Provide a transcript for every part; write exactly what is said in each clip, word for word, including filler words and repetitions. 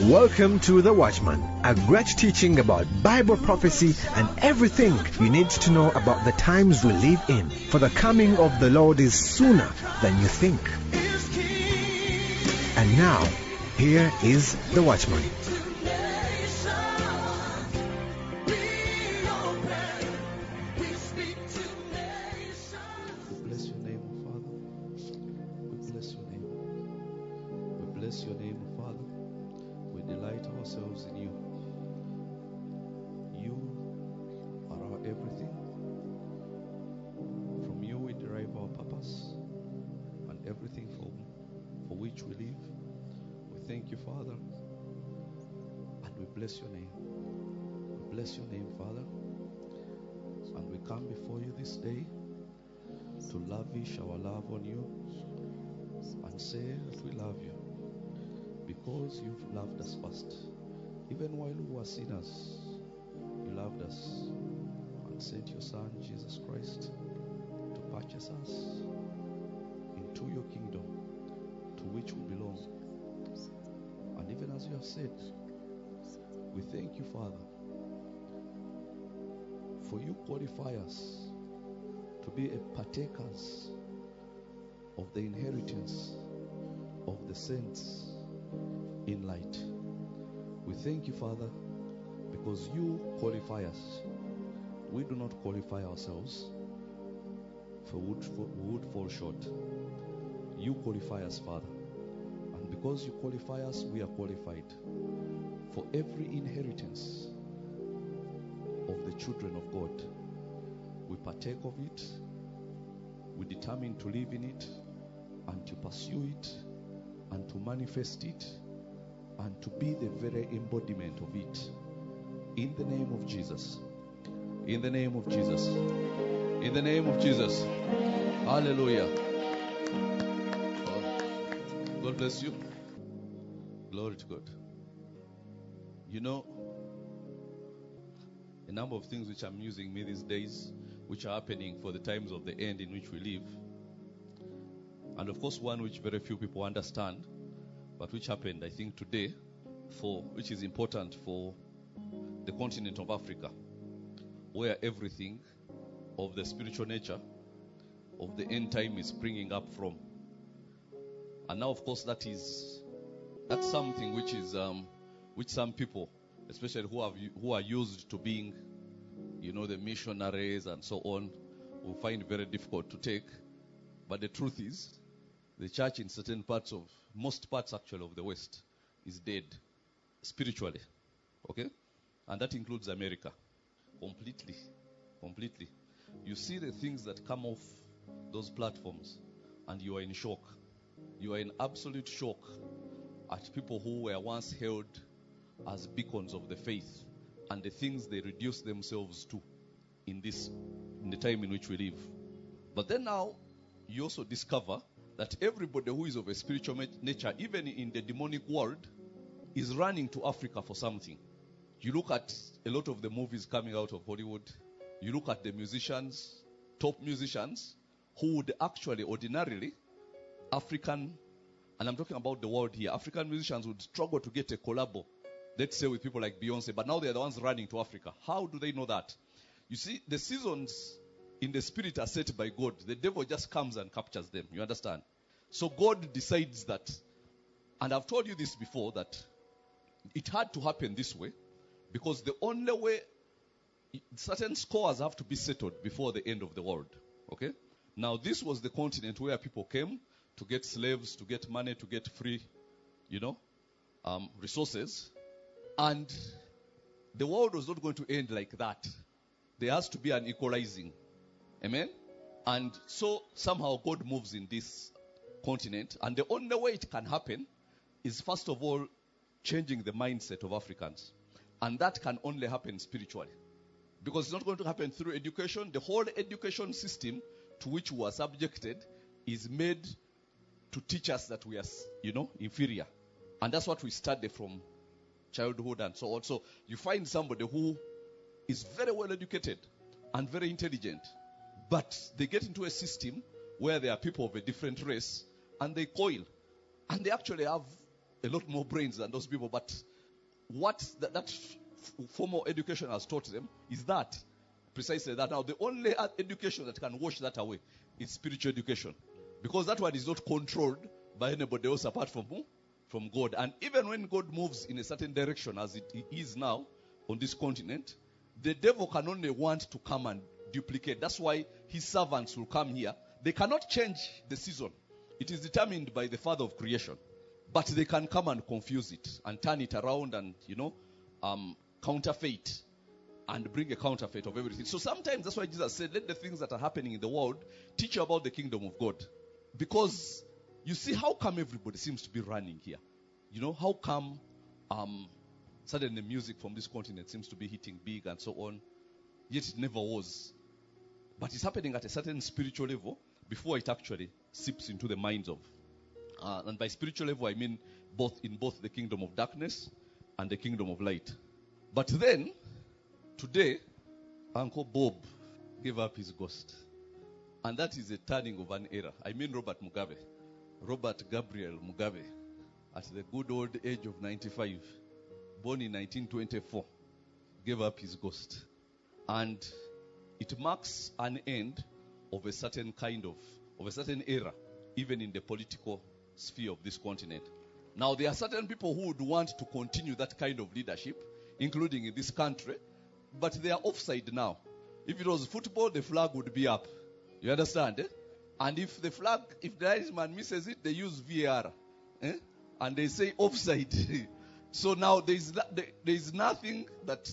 Welcome to The Watchman, a great teaching about Bible prophecy and everything you need to know about the times we live in. For the coming of the Lord is sooner than you think. And now, here is The Watchman. Bless your name. We bless your name, Father. And we come before you this day to lavish our love on you and say that we love you because you've loved us first. Even while we were sinners, you loved us and sent your Son, Jesus Christ, to purchase us into your kingdom to which we belong. And even as you have said, we thank you, Father, for you qualify us to be a partakers of the inheritance of the saints in light. We thank you, Father, because you qualify us. We do not qualify ourselves, for we would, for we would fall short. You qualify us, Father. And because you qualify us, we are qualified for every inheritance of the children of God. We partake of it, we determine to live in it, and to pursue it, and to manifest it, and to be the very embodiment of it. In the name of Jesus. In the name of Jesus. In the name of Jesus. Hallelujah. God, God bless you. Glory to God. You know, a number of things which are amusing me these days, which are happening for the times of the end in which we live. And of course, one which very few people understand, but which happened, I think, today, for which is important for the continent of Africa, where everything of the spiritual nature of the end time is springing up from. And now, of course, that is that's something which is um, which some people, especially who have who are used to being, you know, the missionaries and so on, will find very difficult to take. But the truth is, the church in certain parts of, most parts actually of the West, is dead spiritually. Okay? And that includes America. Completely. Completely. You see the things that come off those platforms, and you are in shock. You are in absolute shock at people who were once held as beacons of the faith and the things they reduce themselves to in this in the time in which we live. But then now you also discover that everybody who is of a spiritual nature, even in the demonic world, is running to Africa for something. You look at a lot of the movies coming out of Hollywood, you look at the musicians, top musicians, who would actually ordinarily African, and I'm talking about the world here, African musicians would struggle to get a collabo, let's say with people like Beyonce, but now they're the ones running to Africa. How do they know that? You see, the seasons in the spirit are set by God. The devil just comes and captures them. You understand? So God decides that, and I've told you this before, that it had to happen this way, because the only way, certain scores have to be settled before the end of the world. Okay? Now, this was the continent where people came to get slaves, to get money, to get free, you know, um, resources. And the world was not going to end like that. There has to be an equalizing. Amen? And so somehow God moves in this continent. And the only way it can happen is, first of all, changing the mindset of Africans. And that can only happen spiritually. Because it's not going to happen through education. The whole education system to which we are subjected is made to teach us that we are, you know, inferior. And that's what we study from childhood and so on. So you find somebody who is very well educated and very intelligent, but they get into a system where there are people of a different race and they coil. And they actually have a lot more brains than those people, but what that, that f- formal education has taught them is that, precisely that. Now, the only education that can wash that away is spiritual education. Because that one is not controlled by anybody else apart from who? From God. And even when God moves in a certain direction, as it is now on this continent, the devil can only want to come and duplicate. That's why his servants will come here. They cannot change the season. It is determined by the Father of creation. But they can come and confuse it and turn it around and, you know, um, counterfeit and bring a counterfeit of everything. So sometimes that's why Jesus said, let the things that are happening in the world teach you about the kingdom of God. Because you see, how come everybody seems to be running here? You know, how come um, suddenly music from this continent seems to be hitting big and so on, yet it never was. But it's happening at a certain spiritual level before it actually seeps into the minds of. Uh, and by spiritual level, I mean both in both the kingdom of darkness and the kingdom of light. But then, today, Uncle Bob gave up his ghost. And that is a turning of an era. I mean Robert Mugabe. Robert Gabriel Mugabe, at the good old age of ninety-five, born in nineteen twenty-four, gave up his ghost. And it marks an end of a certain kind of, of a certain era, even in the political sphere of this continent. Now, there are certain people who would want to continue that kind of leadership, including in this country, but they are offside now. If it was football, the flag would be up. You understand? Eh? And if the flag, if the Irishman misses it, they use V A R. Eh? And they say offside. So now there is, there is nothing that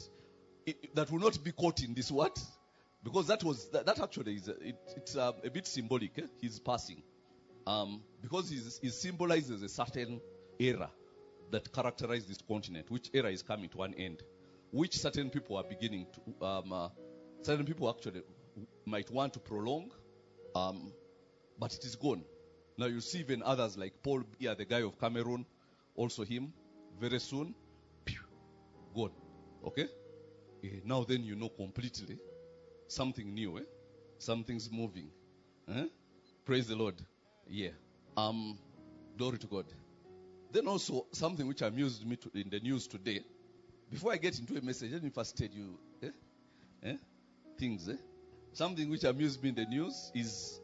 that will not be caught in this what? Because that was, that, that actually is, it, it's uh, a bit symbolic, eh? His passing. Um, because it symbolizes a certain era that characterized this continent, which era is coming to an end, which certain people are beginning to, um, uh, certain people actually might want to prolong, um, but it is gone. Now you see even others like Paul Biya, the guy of Cameroon, also him, very soon, pew, gone. Okay? Yeah, now then you know completely something new, eh? Something's moving. Eh? Praise the Lord. Yeah. Um, glory to God. Then also something which amused me to, in the news today. Before I get into a message, let me first tell you eh? Eh? things. Eh? Something which amused me in the news is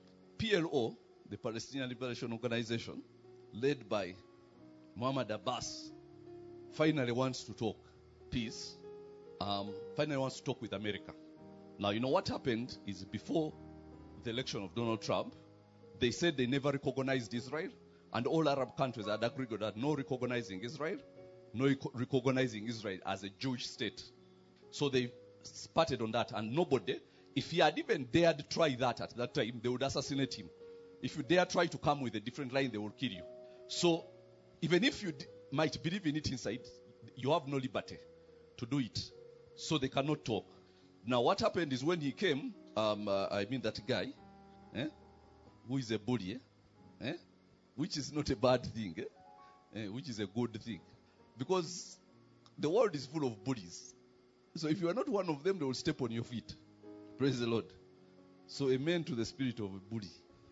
P L O, the Palestinian Liberation Organization, led by Muhammad Abbas, finally wants to talk peace. Um, finally wants to talk with America. Now, you know what happened is before the election of Donald Trump, they said they never recognized Israel, and all Arab countries had agreed that no recognizing Israel, no recognizing Israel as a Jewish state. So they parted on that, and nobody, if he had even dared try that at that time, they would assassinate him. If you dare try to come with a different line, they will kill you. So even if you d- might believe in it inside, you have no liberty to do it. So they cannot talk. Now what happened is when he came, um, uh, I mean that guy, eh, who is a bully, eh, eh, which is not a bad thing, eh, eh, which is a good thing. Because the world is full of bullies. So if you are not one of them, they will step on your feet. Praise the Lord. So amen to the spirit of a bully.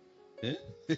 Eh?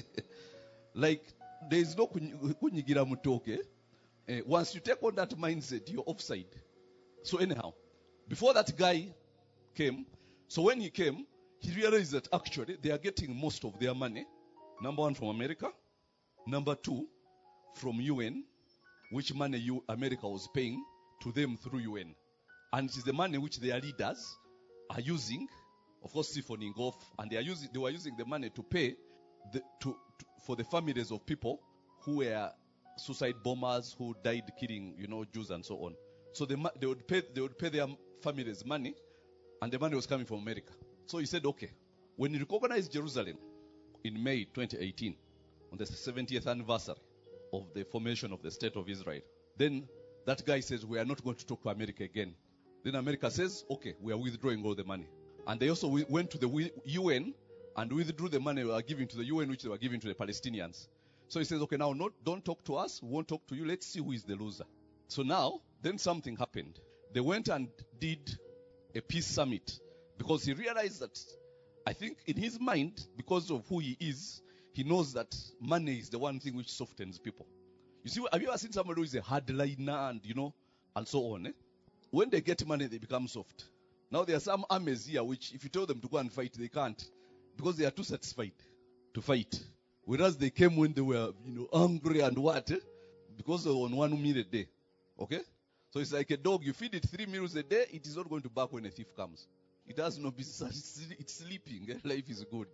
Like, there is no kunyigira mutoke. Eh, once you take on that mindset, you're offside. So anyhow, before that guy came, so when he came, he realized that actually they are getting most of their money. Number one, from America. Number two, from U N, which money you, America was paying to them through U N. And it is the money which their leaders are using, of course, siphoning off, and they are using, they were using the money to pay the, to, to, for the families of people who were suicide bombers, who died killing, you know, Jews and so on. So they, they would pay, they would pay their families money, and the money was coming from America. So he said, okay, when you recognize Jerusalem in May twenty eighteen, on the seventieth anniversary of the formation of the State of Israel, then that guy says, we are not going to talk to America again. Then America says, okay, we are withdrawing all the money. And they also went to the U N and withdrew the money they were giving to the U N, which they were giving to the Palestinians. So he says, okay, now not, don't talk to us, we won't talk to you, let's see who is the loser. So now, then something happened. They went and did a peace summit because he realized that, I think in his mind, because of who he is, he knows that money is the one thing which softens people. You see, have you ever seen somebody who is a hardliner and, you know, and so on? Eh? When they get money, they become soft. Now there are some armies here which, if you tell them to go and fight, they can't. Because they are too satisfied to fight. Whereas they came when they were, you know, hungry and what? Eh? Because they were on one meal a day. Okay? So it's like a dog. You feed it three meals a day, it is not going to bark when a thief comes. It has no business. It's sleeping. Eh? Life is good.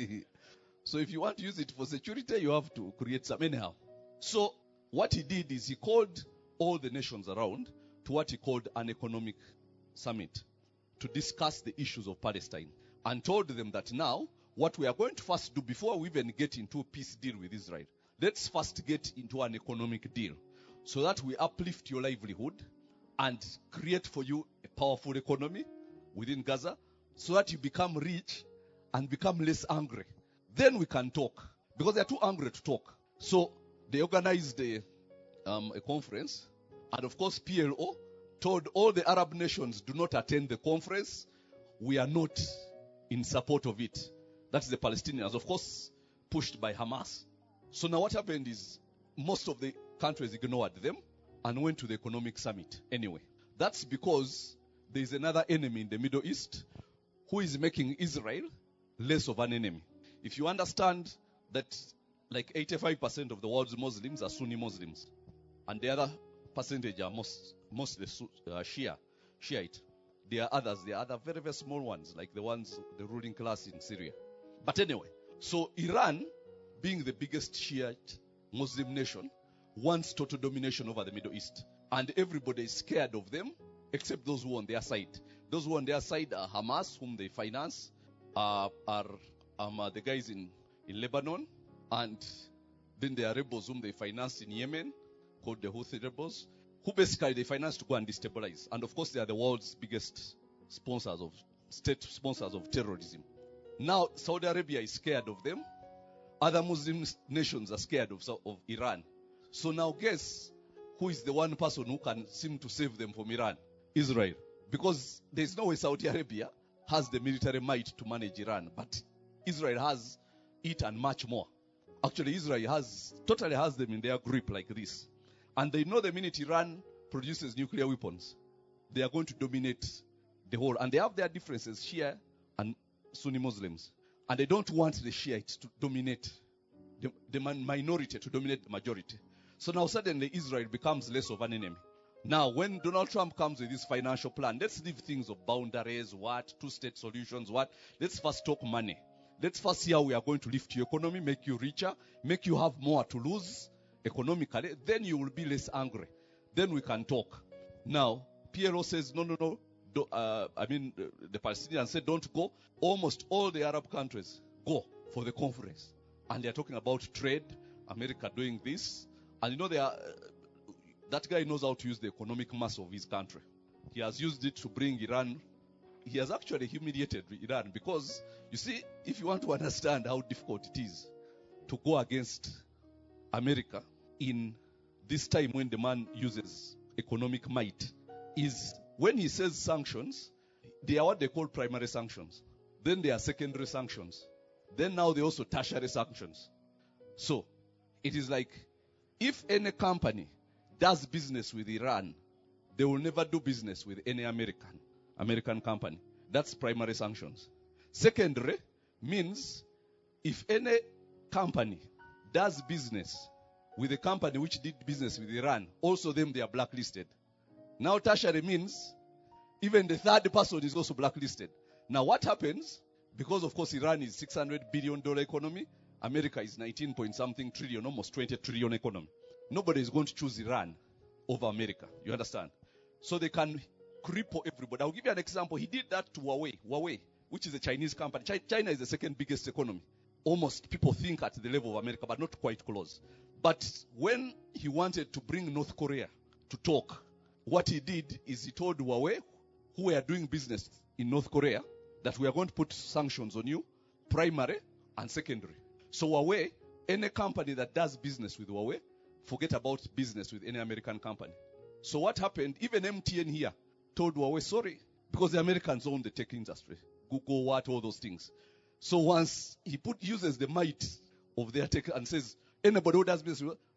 So if you want to use it for security, you have to create some anyhow. So what he did is he called all the nations around to what he called an economic summit to discuss the issues of Palestine, and told them that now what we are going to first do before we even get into a peace deal with Israel, let's first get into an economic deal so that we uplift your livelihood and create for you a powerful economy within Gaza so that you become rich and become less angry. Then we can talk, because they are too angry to talk. So they organized a, um, a conference, and of course P L O told all the Arab nations, do not attend the conference. We are not in support of it. That's the Palestinians, of course, pushed by Hamas. So now what happened is most of the countries ignored them and went to the economic summit anyway. That's because there is another enemy in the Middle East who is making Israel less of an enemy. If you understand that like eighty-five percent of the world's Muslims are Sunni Muslims, and the other percentage are most, mostly uh, Shia, Shiite. There are others, there are other very, very small ones, like the ones, the ruling class in Syria. But anyway, so Iran, being the biggest Shiite Muslim nation, wants total domination over the Middle East. And everybody is scared of them, except those who are on their side. Those who are on their side are Hamas, whom they finance, uh, are um, uh, the guys in, in Lebanon, and then there are rebels whom they finance in Yemen, called the Houthi rebels, who basically they finance to go and destabilize. And of course they are the world's biggest sponsors of, state sponsors of terrorism. Now Saudi Arabia is scared of them. Other Muslim nations are scared of, of Iran. So now guess who is the one person who can seem to save them from Iran? Israel. Because there is no way Saudi Arabia has the military might to manage Iran. But Israel has it and much more. Actually Israel has, totally has them in their grip like this. And they know the minute Iran produces nuclear weapons, they are going to dominate the whole. And they have their differences, Shia and Sunni Muslims. And they don't want the Shiites to dominate, the, the minority to dominate the majority. So now suddenly Israel becomes less of an enemy. Now when Donald Trump comes with his financial plan, let's leave things of boundaries, what, two-state solutions, what. Let's first talk money. Let's first see how we are going to lift your economy, make you richer, make you have more to lose economically, then you will be less angry. Then we can talk. Now, P L O says, no, no, no. Do, uh, I mean, the, the Palestinians said, don't go. Almost all the Arab countries go for the conference. And they're talking about trade, America doing this. And you know, they are, uh, that guy knows how to use the economic mass of his country. He has used it to bring Iran. He has actually humiliated Iran because, you see, if you want to understand how difficult it is to go against America in this time when the man uses economic might, is when he says sanctions, they are what they call primary sanctions. Then they are secondary sanctions. Then now they also tertiary sanctions. So, it is like, if any company does business with Iran, they will never do business with any American, American company. That's primary sanctions. Secondary means, if any company does business with a company which did business with Iran, also them they are blacklisted. Now tertiary means even the third person is also blacklisted. Now what happens, because of course Iran is six hundred billion dollars economy, America is nineteen point something trillion, almost twenty trillion economy. Nobody is going to choose Iran over America. You understand? So they can cripple everybody. I'll give you an example. He did that to Huawei. Huawei, which is a Chinese company. China is the second biggest economy. Almost people think at the level of America, but not quite close. But when he wanted to bring North Korea to talk, what he did is he told Huawei, who were doing business in North Korea, that we are going to put sanctions on you, primary and secondary. So Huawei, any company that does business with Huawei, forget about business with any American company. So what happened, even M T N here told Huawei, sorry, because the Americans own the tech industry, Google, what, all those things. So once he put uses the might of their tech and says, anybody who does business,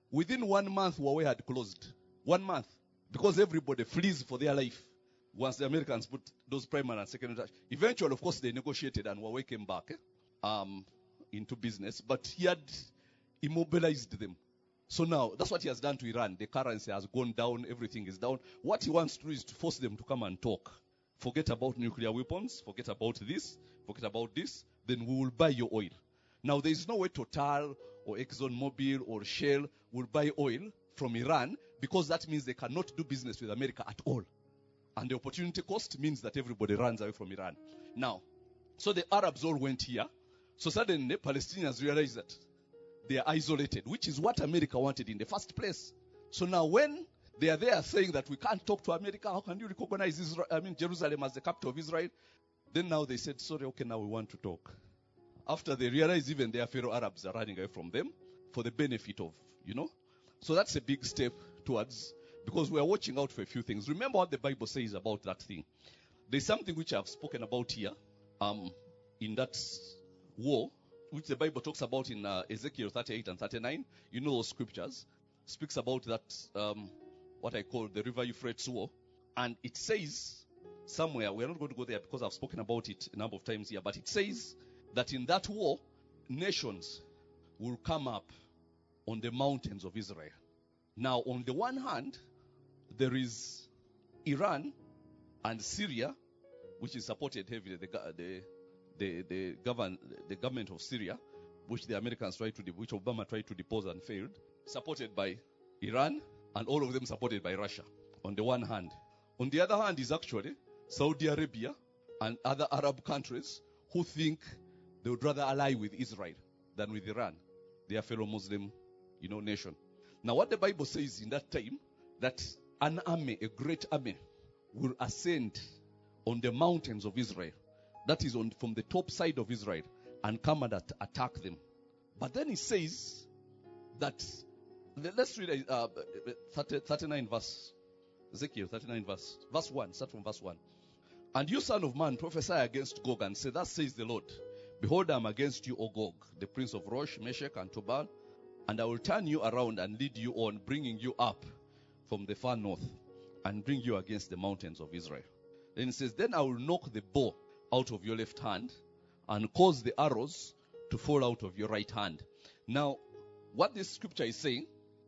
Within one month, Huawei had closed. One month. Because everybody flees for their life. Once the Americans put those primary and secondary touch. Eventually, of course, they negotiated and Huawei came back eh, um, into business. But he had immobilized them. So now, that's what he has done to Iran. The currency has gone down. Everything is down. What he wants to do is to force them to come and talk. Forget about nuclear weapons. Forget about this. Forget about this. Then we will buy your oil. Now, there is no way Total or ExxonMobil or Shell will buy oil from Iran because that means they cannot do business with America at all. And the opportunity cost means that everybody runs away from Iran. Now, so the Arabs all went here. So suddenly, Palestinians realized that they are isolated, which is what America wanted in the first place. So now when they are there saying that we can't talk to America, how can you recognize Israel, I mean Jerusalem as the capital of Israel? Then now they said, sorry, okay, now we want to talk. After they realize even their fellow Arabs are running away from them for the benefit of, you know. So that's a big step towards, because we are watching out for a few things. Remember what the Bible says about that thing. There's something which I've spoken about here um, in that war, which the Bible talks about in uh, Ezekiel thirty-eight and thirty-nine. You know those scriptures. Speaks about that, um, what I call the River Euphrates war. And it says somewhere, we're not going to go there because I've spoken about it a number of times here, but it says that in that war, nations will come up on the mountains of Israel. Now, on the one hand, there is Iran and Syria, which is supported heavily, the the the the, govern, the government of Syria, which the Americans tried to, which Obama tried to depose and failed, supported by Iran, and all of them supported by Russia. On the one hand, on the other hand is actually Saudi Arabia and other Arab countries who think they would rather ally with Israel than with Iran, their fellow Muslim, you know, nation. Now, what the Bible says in that time, that an army, a great army, will ascend on the mountains of Israel. That is on from the top side of Israel, and come and at, attack them. But then it says that, let's read uh, thirty, thirty-nine verse, Ezekiel thirty-nine verse, verse one, start from verse one. And you, son of man, prophesy against Gog and say, thus says the Lord, behold, I am against you, O Gog, the prince of Rosh, Meshech, and Tubal, and I will turn you around and lead you on, bringing you up from the far north, and bring you against the mountains of Israel. Then it says, then I will knock the bow out of your left hand, and cause the arrows to fall out of your right hand. Now, what this scripture is saying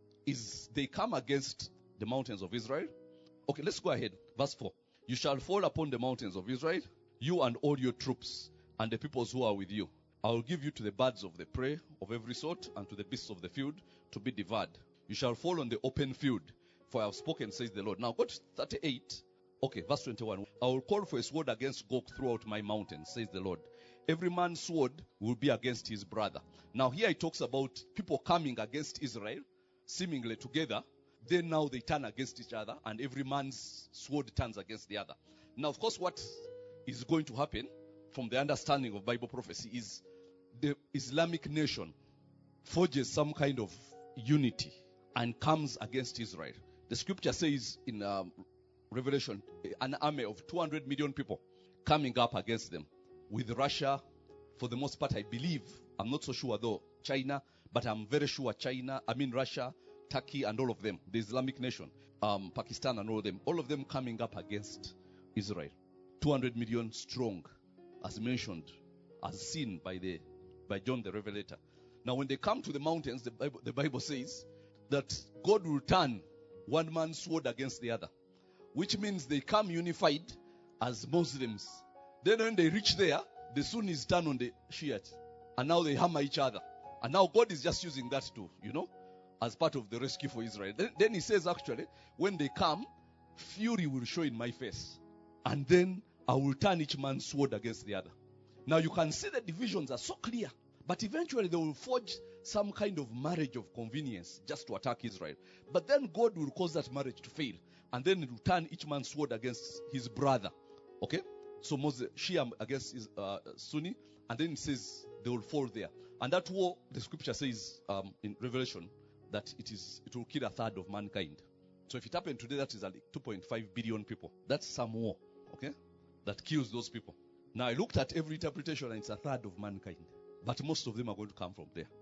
is they come against the mountains of Israel. Okay, let's go ahead. Verse four. You shall fall upon the mountains of Israel, you and all your troops, and the peoples who are with you. I will give you to the birds of the prey of every sort, and to the beasts of the field to be devoured. You shall fall on the open field, for I have spoken, says the Lord. Now go to thirty-eight. Okay, verse twenty-one. I will call for a sword against Gog throughout my mountains, says the Lord. Every man's sword will be against his brother. Now here it talks about people coming against Israel, seemingly together. Then now they turn against each other, and every man's sword turns against the other. Now, of course, what is going to happen from the understanding of Bible prophecy is the Islamic nation forges some kind of unity and comes against Israel. The scripture says in um, Revelation, an army of two hundred million people coming up against them. With Russia, for the most part, I believe, I'm not so sure though, China, but I'm very sure China, I mean Russia, Turkey, and all of them, the Islamic nation, um, Pakistan and all of them, all of them coming up against Israel. two hundred million strong, as mentioned, as seen by the by John the Revelator. Now, when they come to the mountains, the Bible, the Bible says that God will turn one man's sword against the other, which means they come unified as Muslims. Then when they reach there, the Sunnis turn on the Shiites, and now they hammer each other. And now God is just using that too, you know, as part of the rescue for Israel. Then, then he says, actually, when they come, fury will show in my face, and then I will turn each man's sword against the other. Now you can see the divisions are so clear, but eventually they will forge some kind of marriage of convenience just to attack Israel. But then God will cause that marriage to fail, and then it will turn each man's sword against his brother. Okay? So Moses, Shia against his, uh, Sunni, and then it says they will fall there. And that war, the scripture says um, in Revelation, that it is it will kill a third of mankind. So if it happened today, that is like two point five billion people. That's some war, okay, that kills those people. Now I looked at every interpretation and it's a third of mankind. But most of them are going to come from there.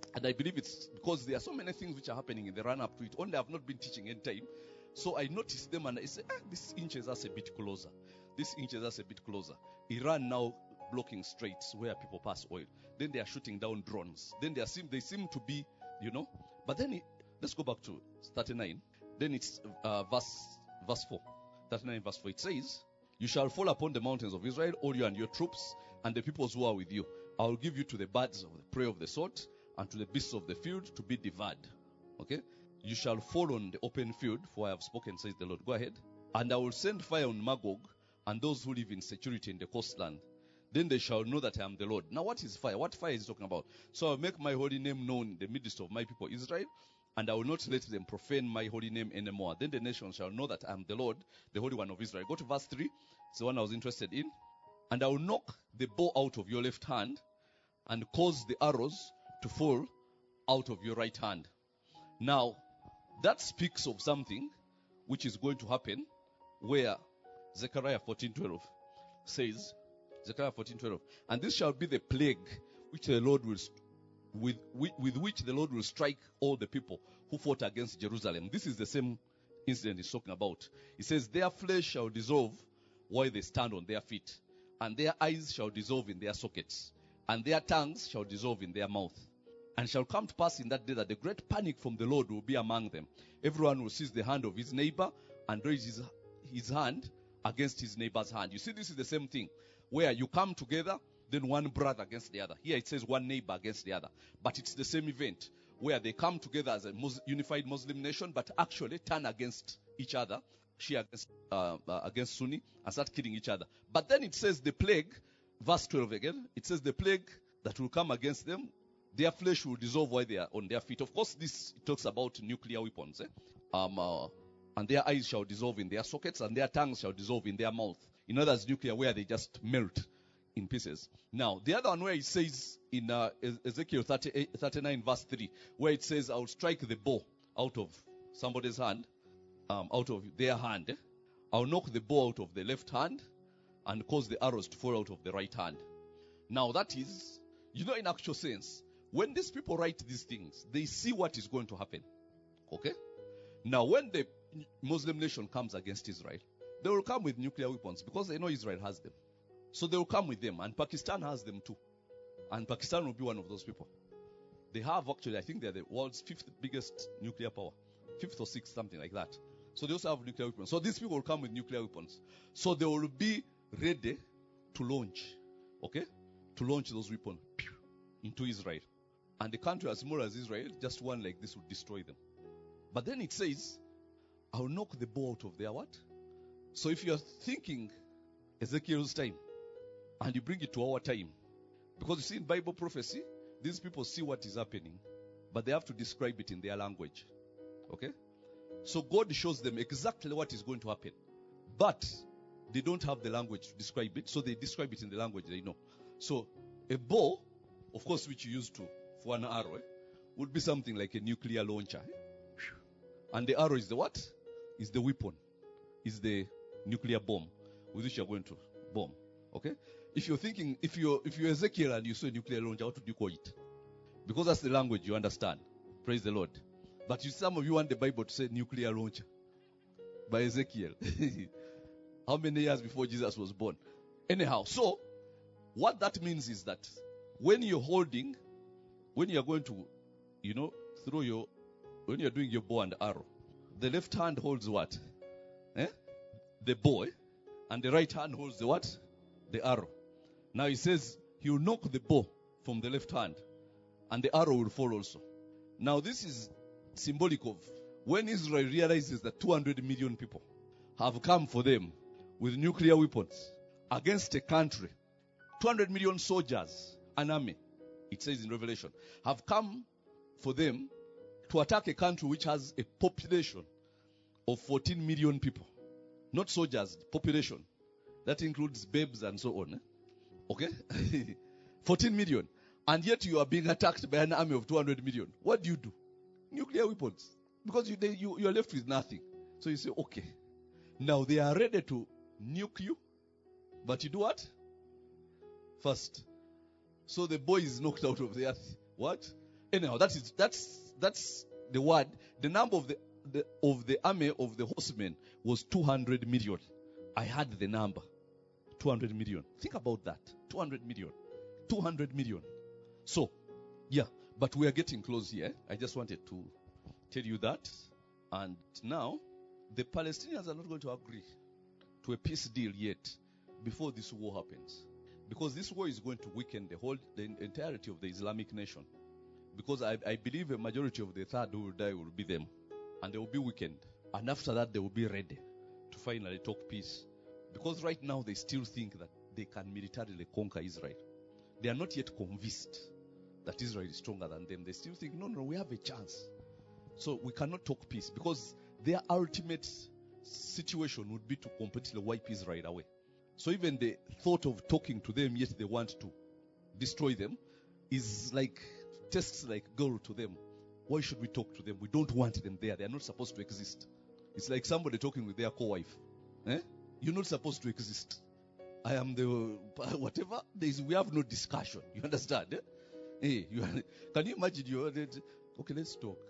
And I believe it's because there are so many things which are happening in the run-up to it. Only I've not been teaching any time. So I noticed them and I said, ah, this inches us a bit closer. This inches us a bit closer. Iran now blocking straits where people pass oil. Then they are shooting down drones. Then they are seem they seem to be, you know. But then it, let's go back to thirty-nine. Then it's uh, verse verse four. thirty-nine verse four. It says, you shall fall upon the mountains of Israel, all you and your troops, and the peoples who are with you. I will give you to the birds of the prey of the sword, and to the beasts of the field to be devoured. Okay? You shall fall on the open field, for I have spoken, says the Lord. Go ahead. And I will send fire on Magog, and those who live in security in the coastland. Then they shall know that I am the Lord. Now what is fire? What fire is he talking about? So I will make my holy name known in the midst of my people Israel, and I will not let them profane my holy name anymore. Then the nations shall know that I am the Lord, the Holy One of Israel. Go to verse three. It's the one I was interested in. And I will knock the bow out of your left hand, and cause the arrows to fall out of your right hand. Now, that speaks of something which is going to happen, where Zechariah fourteen twelve says, Zechariah fourteen twelve, and this shall be the plague which the Lord will, with, with, with which the Lord will strike all the people who fought against Jerusalem. This is the same incident he's talking about. He says, their flesh shall dissolve while they stand on their feet, and their eyes shall dissolve in their sockets, and their tongues shall dissolve in their mouth. And shall come to pass in that day that the great panic from the Lord will be among them. Everyone will seize the hand of his neighbor and raise his, his hand against his neighbor's hand. You see, this is the same thing, where you come together, then one brother against the other. Here it says one neighbor against the other. But it's the same event, where they come together as a Mus- unified Muslim nation, but actually turn against each other, Shia against, uh, uh, against Sunni, and start killing each other. But then it says the plague, verse twelve again, it says the plague that will come against them, their flesh will dissolve while they are on their feet. Of course, this talks about nuclear weapons. Eh? Um, uh, and their eyes shall dissolve in their sockets, and their tongues shall dissolve in their mouth. In other words, nuclear, where they just melt in pieces. Now, the other one where it says in uh, Ezekiel thirty-nine verse three, where it says, I will strike the bow out of somebody's hand, um, out of their hand. Eh? I'll knock the bow out of the left hand and cause the arrows to fall out of the right hand. Now, that is, you know, in actual sense, when these people write these things, they see what is going to happen. Okay? Now, when the Muslim nation comes against Israel, they will come with nuclear weapons because they know Israel has them. So they will come with them, and Pakistan has them too. And Pakistan will be one of those people. They have actually, I think they're the world's fifth biggest nuclear power. Fifth or sixth, something like that. So they also have nuclear weapons. So these people will come with nuclear weapons. So they will be ready to launch. Okay? To launch those weapons into Israel. And the country as small as Israel, just one like this would destroy them. But then it says, I'll knock the bow out of their what? So if you're thinking Ezekiel's time, and you bring it to our time, because you see in Bible prophecy, these people see what is happening, but they have to describe it in their language. Okay? So God shows them exactly what is going to happen. But they don't have the language to describe it, so they describe it in the language they know. So a bow, of course, which you use to for an arrow, eh, would be something like a nuclear launcher. Eh? And the arrow is the what? Is the weapon. Is the nuclear bomb with which you're going to bomb. Okay? If you're thinking, if you're if you're Ezekiel and you saw a nuclear launcher, what would you call it? Because that's the language you understand. Praise the Lord. But you, some of you want the Bible to say nuclear launcher by Ezekiel. How many years before Jesus was born? Anyhow, so what that means is that when you're holding, when you're going to, you know, throw your, when you're doing your bow and arrow, the left hand holds what? Eh? The bow, eh? And the right hand holds the what? The arrow. Now he says, he will knock the bow from the left hand, and the arrow will fall also. Now this is symbolic of when Israel realizes that two hundred million people have come for them with nuclear weapons against a country. two hundred million soldiers, an army, it says in Revelation, have come for them to attack a country which has a population of fourteen million people. Not soldiers, population. That includes babes and so on. Eh? Okay? fourteen million. And yet you are being attacked by an army of two hundred million. What do you do? Nuclear weapons. Because you, they, you, you are left with nothing. So you say, okay. Now they are ready to nuke you. But you do what? First. So the boy is knocked out of the earth. What? Anyhow, that is that's that's the word. The number of the, the of the army of the horsemen was two hundred million. I had the number. two hundred million. Think about that. two hundred million. two hundred million. So, yeah, but we are getting close here. I just wanted to tell you that. And now, the Palestinians are not going to agree to a peace deal yet before this war happens. Because this war is going to weaken the whole, the entirety of the Islamic nation. Because I, I believe a majority of the third who will die will be them. And they will be weakened. And after that, they will be ready to finally talk peace. Because right now, they still think that they can militarily conquer Israel. They are not yet convinced that Israel is stronger than them. They still think, no, no, we have a chance. So we cannot talk peace. Because their ultimate situation would be to completely wipe Israel away. So even the thought of talking to them, yet they want to destroy them, is like, tastes like gold to them. Why should we talk to them? We don't want them there. They are not supposed to exist. It's like somebody talking with their co-wife. Eh? You're not supposed to exist. I am the, whatever. There is, we have no discussion. You understand? Eh? Hey, you, can you imagine? You, okay, let's talk.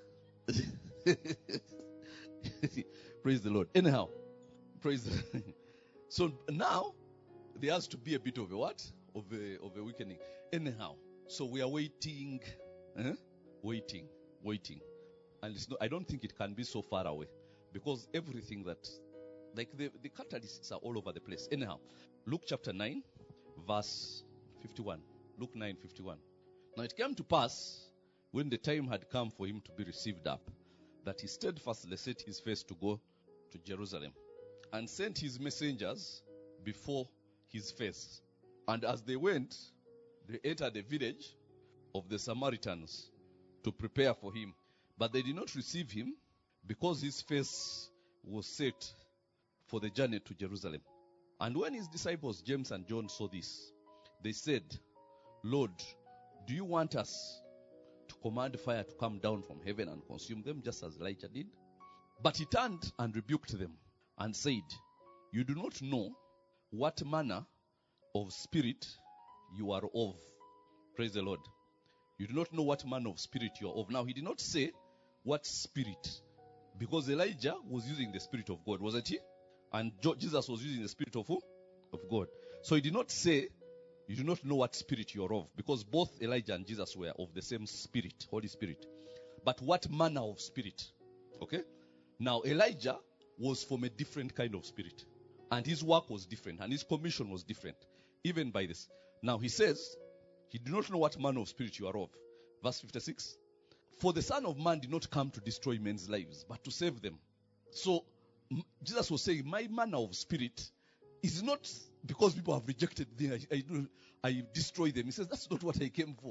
Praise the Lord. Anyhow, praise the So now, there has to be a bit of a what? Of a, of a weakening. Anyhow, so we are waiting. Eh? Waiting. Waiting. And it's not, I don't think it can be so far away. Because everything that, like the, the catalysts are all over the place. Anyhow, Luke chapter nine, verse fifty-one. Luke nine, fifty-one. Now it came to pass, when the time had come for him to be received up, that he steadfastly set his face to go to Jerusalem, and sent his messengers before his face. And as they went, they entered the village of the Samaritans to prepare for him. But they did not receive him, because his face was set for the journey to Jerusalem. And when his disciples James and John saw this, they said, Lord, do you want us to command fire to come down from heaven and consume them, just as Elijah did? But he turned and rebuked them and said, you do not know what manner of spirit you are of. Praise the Lord. You do not know what manner of spirit you are of. Now, he did not say what spirit, because Elijah was using the Spirit of God, wasn't he? And Jesus was using the Spirit of who? Of God. So he did not say, you do not know what spirit you are of, because both Elijah and Jesus were of the same Spirit, Holy Spirit. But what manner of spirit? Okay? Now, Elijah was from a different kind of spirit. And his work was different. And his commission was different. Even by this. Now, he says, he did not know what manner of spirit you are of. Verse fifty-six. For the Son of Man did not come to destroy men's lives, but to save them. So, m- Jesus was saying, my manner of spirit is not because people have rejected me, I, I, I destroy them. He says, that's not what I came for.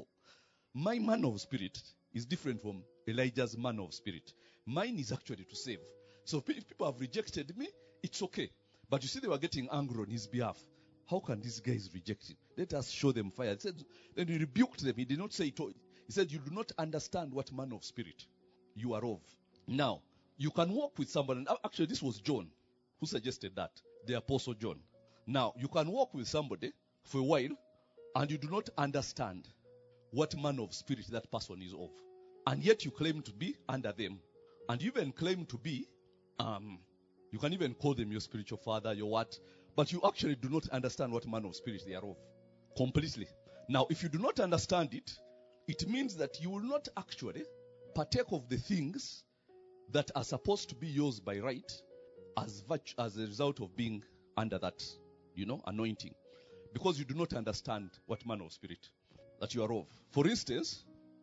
My manner of spirit is different from Elijah's manner of spirit. Mine is actually to save. So if people have rejected me, it's okay. But you see, they were getting angry on his behalf. How can these guys reject him? Let us show them fire. He said, then he rebuked them. He did not say it all. He said, you do not understand what manner of spirit you are of. Now, you can walk with somebody. And actually, this was John who suggested that. The Apostle John. Now, you can walk with somebody for a while and you do not understand what manner of spirit that person is of. And yet you claim to be under them. And you even claim to be, um, you can even call them your spiritual father, your what. But you actually do not understand what manner of spirit they are of. Completely. Now, if you do not understand it, it means that you will not actually partake of the things that are supposed to be yours by right as virtue, as a result of being under that, you know, anointing. Because you do not understand what manner of spirit that you are of. For instance,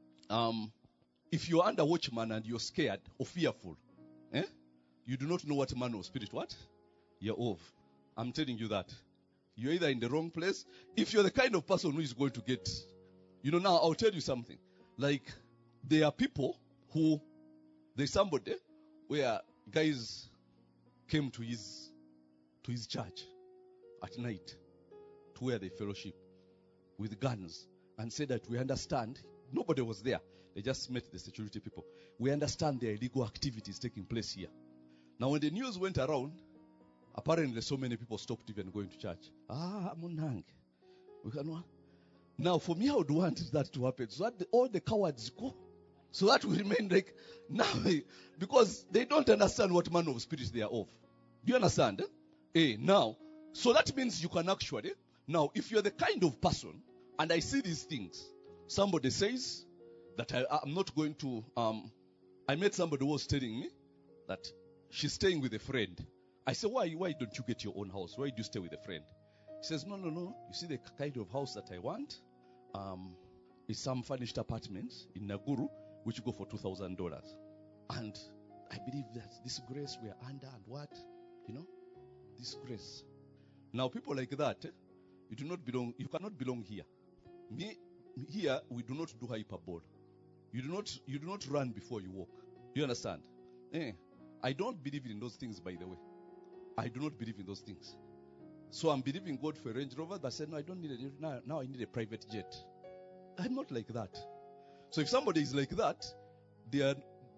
um, if you are under watchman and you're scared or fearful, eh, you do not know what manner of spirit what you're of. I'm telling you that. You're either in the wrong place. If you're the kind of person who is going to get, you know, now I'll tell you something. Like, there are people who, there's somebody where guys came to his to his church at night to where they fellowship with guns and said that we understand. Nobody was there. They just met the security people. We understand there are illegal activities taking place here. Now, when the news went around, apparently so many people stopped even going to church. Ah, Munang. We can. Now, for me, I would want that to happen. So that the, all the cowards go So that will remain like now, because they don't understand what manner of spirit they are of. Do you understand? Eh? Eh, now, so that means you can actually, now if you're the kind of person, and I see these things, somebody says that I, I'm not going to, um, I met somebody who was telling me that she's staying with a friend. I said, why, why don't you get your own house? Why do you stay with a friend? He says, no, no, no. You see the kind of house that I want? Um, is some furnished apartments in Naguru, which go for two thousand dollars. And I believe that this grace we are under and what? You know? This grace. Now, people like that, eh, you do not belong, you cannot belong here. Me, here, we do not do hyperbole. You do not, you do not run before you walk. You understand? Eh, I don't believe in those things, by the way. I do not believe in those things. So I'm believing God for a Range Rover, but I said, no, I don't need it. Now, now I need a private jet. I'm not like that. So if somebody is like that, they are,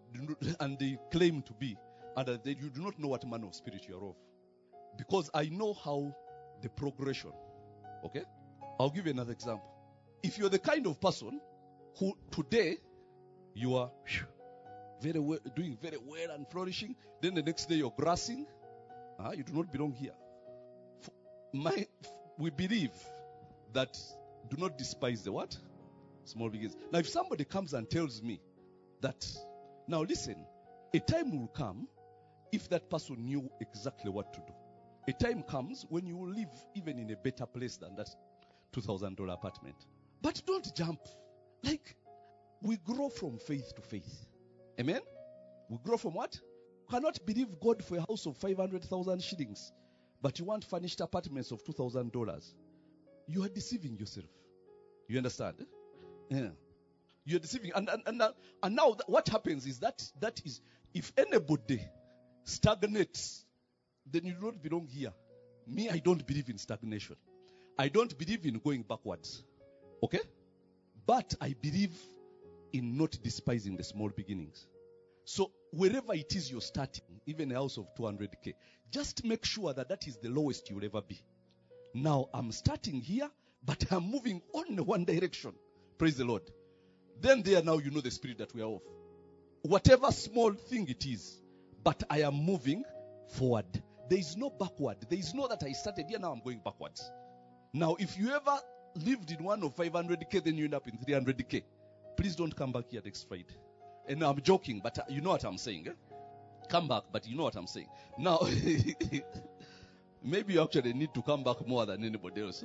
and they claim to be, and they, you do not know what manner of spirit you are of. Because I know how the progression. Okay? I'll give you another example. If you're the kind of person who today you are very well, doing very well and flourishing, then the next day you're grassing, uh, you do not belong here. For my, we believe that do not despise the what? Small beginnings. Now if somebody comes and tells me that, now listen, a time will come if that person knew exactly what to do. A time comes when you will live even in a better place than that two thousand dollars apartment. But don't jump. Like, we grow from faith to faith. Amen? We grow from what? You cannot believe God for a house of five hundred thousand shillings, but you want furnished apartments of two thousand dollars. You are deceiving yourself. You understand? Yeah. You're deceiving. And, and, and, now, and now th- what happens is that, that is, if anybody stagnates, then you don't belong here. Me, I don't believe in stagnation. I don't believe in going backwards. Okay? But I believe in not despising the small beginnings. So wherever it is you're starting, even a house of two hundred K, just make sure that that is the lowest you'll ever be. Now I'm starting here, but I'm moving on in one direction. Praise the Lord. Then there now you know the spirit that we are of. Whatever small thing it is, but I am moving forward. There is no backward. There is no that I started here, now I'm going backwards. Now if you ever lived in one of five hundred K, then you end up in three hundred K. Please don't come back here next Friday. And I'm joking, but you know what I'm saying. Eh? Come back, but you know what I'm saying. Now, maybe you actually need to come back more than anybody else.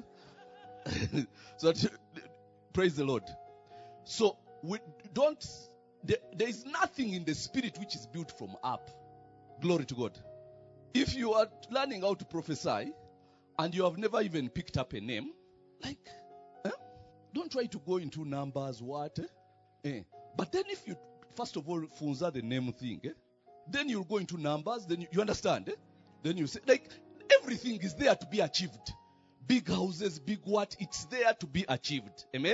So, that, praise the Lord. So, we don't, there, there is nothing in the spirit which is built from up. Glory to God. If you are learning how to prophesy, and you have never even picked up a name, like, eh? Don't try to go into numbers, what? Eh? Eh. But then if you, first of all, funza the name thing, eh? Then you'll go into numbers, then you, you understand, eh? Then you say, like, everything is there to be achieved. Big houses, big what, it's there to be achieved. Amen?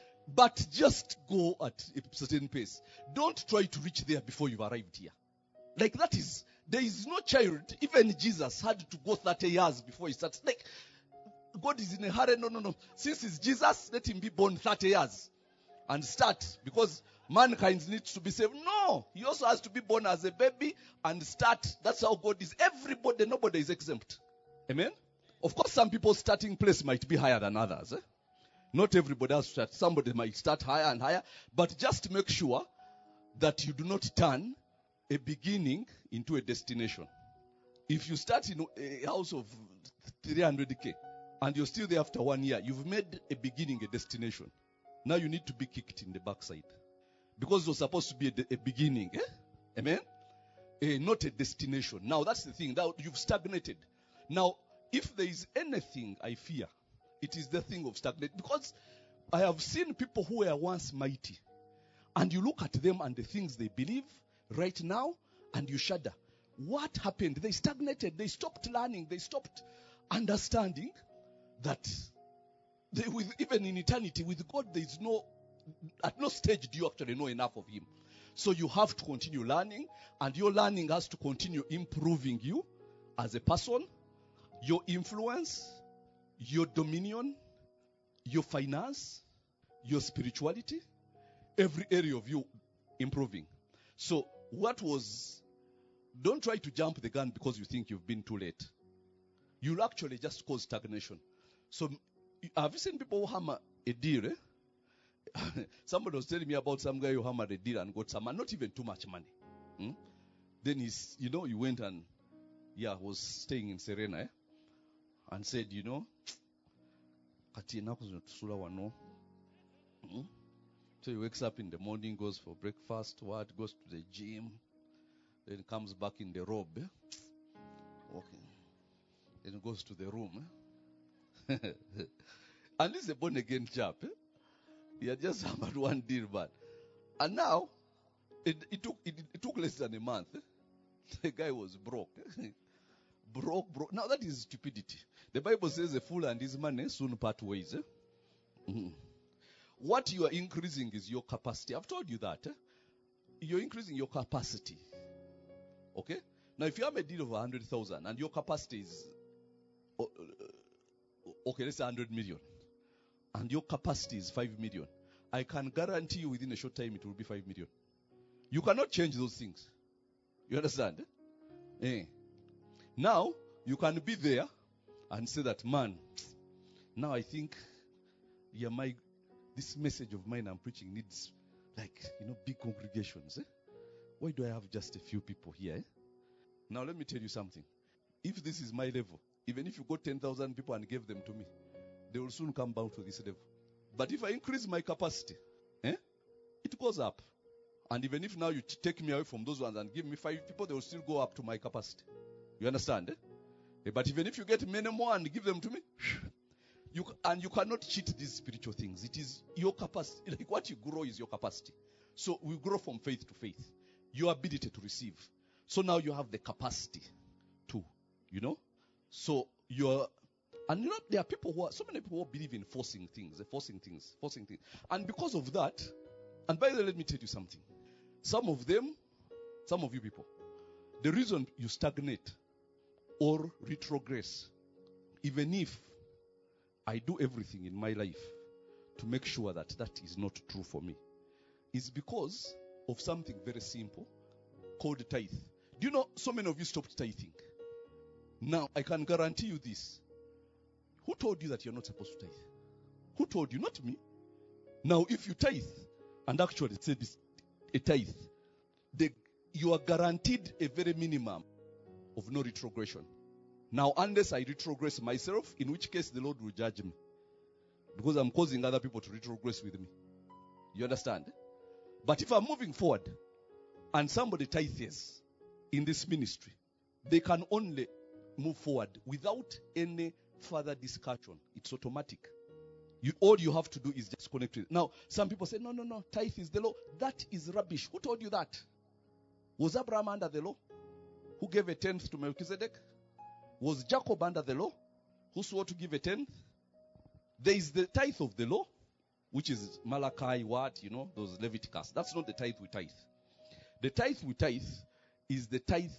But just go at a certain pace. Don't try to reach there before you've arrived here. Like that is, there is no child, even Jesus had to go thirty years before he starts. Like, God is in a hurry. No, no, no. Since it's Jesus, let him be born thirty years and start, because mankind needs to be saved. No, he also has to be born as a baby and start. That's how God is. Everybody, nobody is exempt. Amen? Of course, some people's starting place might be higher than others. Eh? Not everybody has to start. Somebody might start higher and higher. But just make sure that you do not turn a beginning into a destination. If you start in a house of three hundred K and you're still there after one year, you've made a beginning a destination. Now you need to be kicked in the backside. Because it was supposed to be a, de- a beginning. Eh? Amen? Eh, not a destination. Now that's the thing. Now you've stagnated. Now, if there is anything I fear, it is the thing of stagnate. Because I have seen people who were once mighty. And you look at them and the things they believe right now, and you shudder. What happened? They stagnated. They stopped learning. They stopped understanding that they, with, even in eternity, with God, there is no, at no stage do you actually know enough of Him. So you have to continue learning, and your learning has to continue improving you as a person, your influence, your dominion, your finance, your spirituality, every area of you improving. So what was, don't try to jump the gun because you think you've been too late. You'll actually just cause stagnation. So have you seen people who hammer a deal? Eh? Somebody was telling me about some guy who hammered a deal and got some, and not even too much money. Hmm? Then he's, you know, he went and, yeah, was staying in Serena, eh? And said, you know, hmm? So he wakes up in the morning, goes for breakfast, what, goes to the gym, then comes back in the robe, eh? Walking. Then goes to the room. Eh? And this is a born again chap. Eh? He had just hammered one deal, but and now it, it took it, it took less than a month. Eh? The guy was broke. Eh? broke, broke. Now that is stupidity. The Bible says a fool and his money soon part ways. Eh? Mm-hmm. What you are increasing is your capacity. I've told you that. Eh? You're increasing your capacity. Okay? Now if you have a deal of a hundred thousand and your capacity is okay, let's say one hundred million, and your capacity is five million, I can guarantee you within a short time it will be five million. You cannot change those things. You understand? Eh? Now, you can be there and say that, man, now I think, yeah, my this message of mine I'm preaching needs, like, you know, big congregations. Eh? Why do I have just a few people here? Eh? Now, let me tell you something. If this is my level, even if you got ten thousand people and gave them to me, they will soon come back to this level. But if I increase my capacity, eh, it goes up. And even if now you t- take me away from those ones and give me five people, they will still go up to my capacity. You understand? Eh? Eh, but even if you get many more and give them to me, you c- and you cannot cheat these spiritual things. It is your capacity. Like what you grow is your capacity. So we grow from faith to faith. Your ability to receive. So now you have the capacity to, you know. So you're, and you know, there are people who are, so many people who believe in forcing things, forcing things, forcing things. And because of that, and by the way, let me tell you something. Some of them, some of you people, the reason you stagnate or retrogress, even if I do everything in my life to make sure that that is not true for me, is because of something very simple called tithe. Do you know so many of you stopped tithing? Now, I can guarantee you this. Who told you that you're not supposed to tithe? Who told you? Not me. Now, if you tithe, and actually say this, a tithe, the, you are guaranteed a very minimum of no retrogression. Now, unless I retrogress myself, in which case the Lord will judge me. Because I'm causing other people to retrogress with me. You understand? But if I'm moving forward, and somebody tithes in this ministry, they can only move forward without any further discussion. It's automatic. You, all you have to do is just connect with it. Now, some people say, no, no, no, tithe is the law. That is rubbish. Who told you that? Was Abraham under the law? Who gave a tenth to Melchizedek? Was Jacob under the law? Who swore to give a tenth? There is the tithe of the law, which is Malachi, what, you know, those Leviticus. That's not the tithe we tithe. The tithe we tithe is the tithe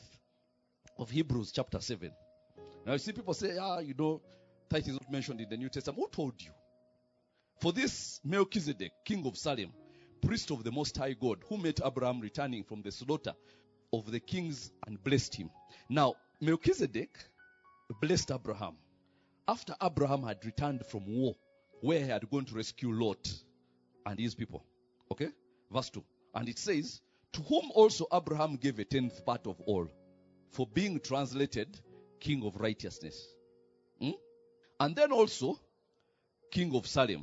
of Hebrews chapter seven. Now you see people say, ah, you know, tithe is not mentioned in the New Testament. Who told you? For this Melchizedek, king of Salem, priest of the Most High God, who met Abraham returning from the slaughter of the kings and blessed him. Now, Melchizedek blessed Abraham after Abraham had returned from war, where he had gone to rescue Lot and his people. Okay? Verse two. And it says, to whom also Abraham gave a tenth part of all, for being translated king of righteousness. Hmm? And then also, king of Salem,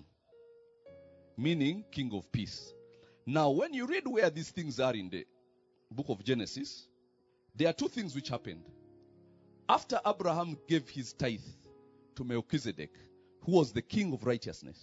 meaning king of peace. Now, when you read where these things are in the book of Genesis, there are two things which happened. After Abraham gave his tithe to Melchizedek, who was the king of righteousness,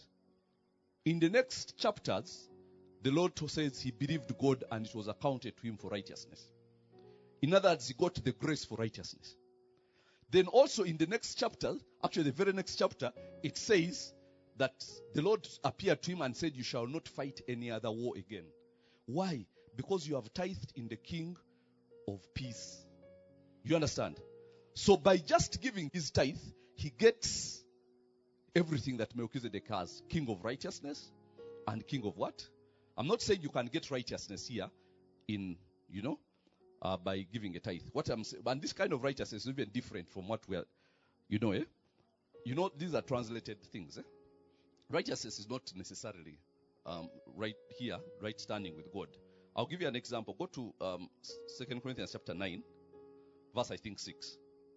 in the next chapters, the Lord says he believed God and it was accounted to him for righteousness. In other words, he got the grace for righteousness. Then also in the next chapter, actually the very next chapter, it says that the Lord appeared to him and said, you shall not fight any other war again. Why? Because you have tithed in the king of peace. You understand? So by just giving his tithe, he gets everything that Melchizedek has. King of righteousness and king of what? I'm not saying you can get righteousness here. in, you know, uh, by giving a tithe. What I'm saying, and this kind of righteousness is even different from what we are, you know, eh? You know, these are translated things. Eh? Righteousness is not necessarily um, right here, right standing with God. I'll give you an example. Go to um, Second Corinthians chapter nine, verse I think six.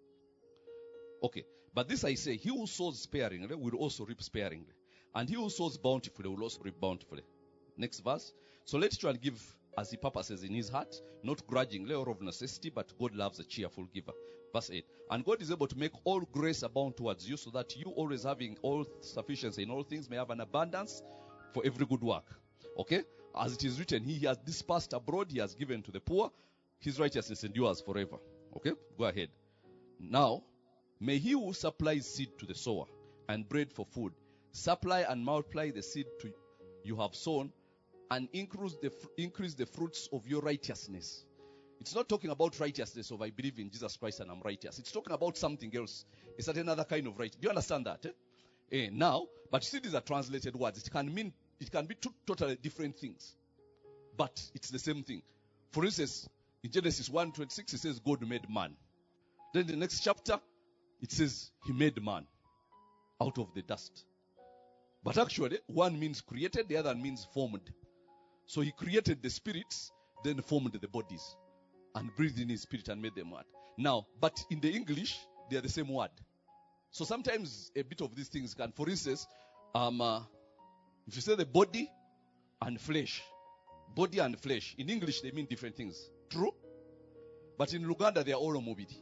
Okay, but this I say, he who sows sparingly will also reap sparingly, and he who sows bountifully will also reap bountifully. Next verse. So let each one give as he purposes in his heart, not grudgingly or of necessity, but God loves a cheerful giver. Verse eight. And God is able to make all grace abound towards you, so that you, always having all sufficiency in all things, may have an abundance for every good work. Okay? As it is written, he has dispersed abroad, he has given to the poor, his righteousness endures forever. Okay? Go ahead. Now, may he who supplies seed to the sower and bread for food, supply and multiply the seed to you have sown, and increase the, increase the fruits of your righteousness. It's not talking about righteousness of I believe in Jesus Christ and I'm righteous. It's talking about something else. It's another kind of right. Do you understand that? Eh? Eh, now, but you see, these are translated words. It can mean, it can be two totally different things, but it's the same thing. For instance, in Genesis one twenty-six, it says God made man. Then the next chapter, it says he made man out of the dust. But actually, one means created, the other means formed. So he created the spirits, then formed the bodies, and breathed in his spirit and made them one. Now, but in the English, they are the same word. So sometimes a bit of these things can, for instance, um, uh, if you say the body and flesh, body and flesh, in English they mean different things. True? But in Luganda they are all mubiri.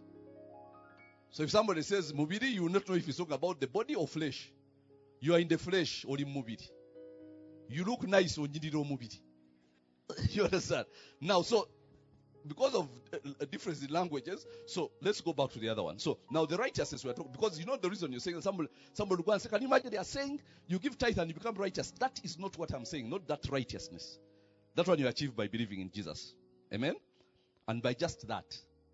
So if somebody says mubiri, you will not know if he's talking about the body or flesh. You are in the flesh or in mubiri. You look nice when you did mubiri. You understand? Now, so, because of a difference in languages, so let's go back to the other one. So, now the righteousness we are talking, because you know the reason you're saying, somebody, somebody will go and say, can you imagine they are saying, you give tithe and you become righteous. That is not what I'm saying, not that righteousness. That one you achieve by believing in Jesus. Amen? And by just that.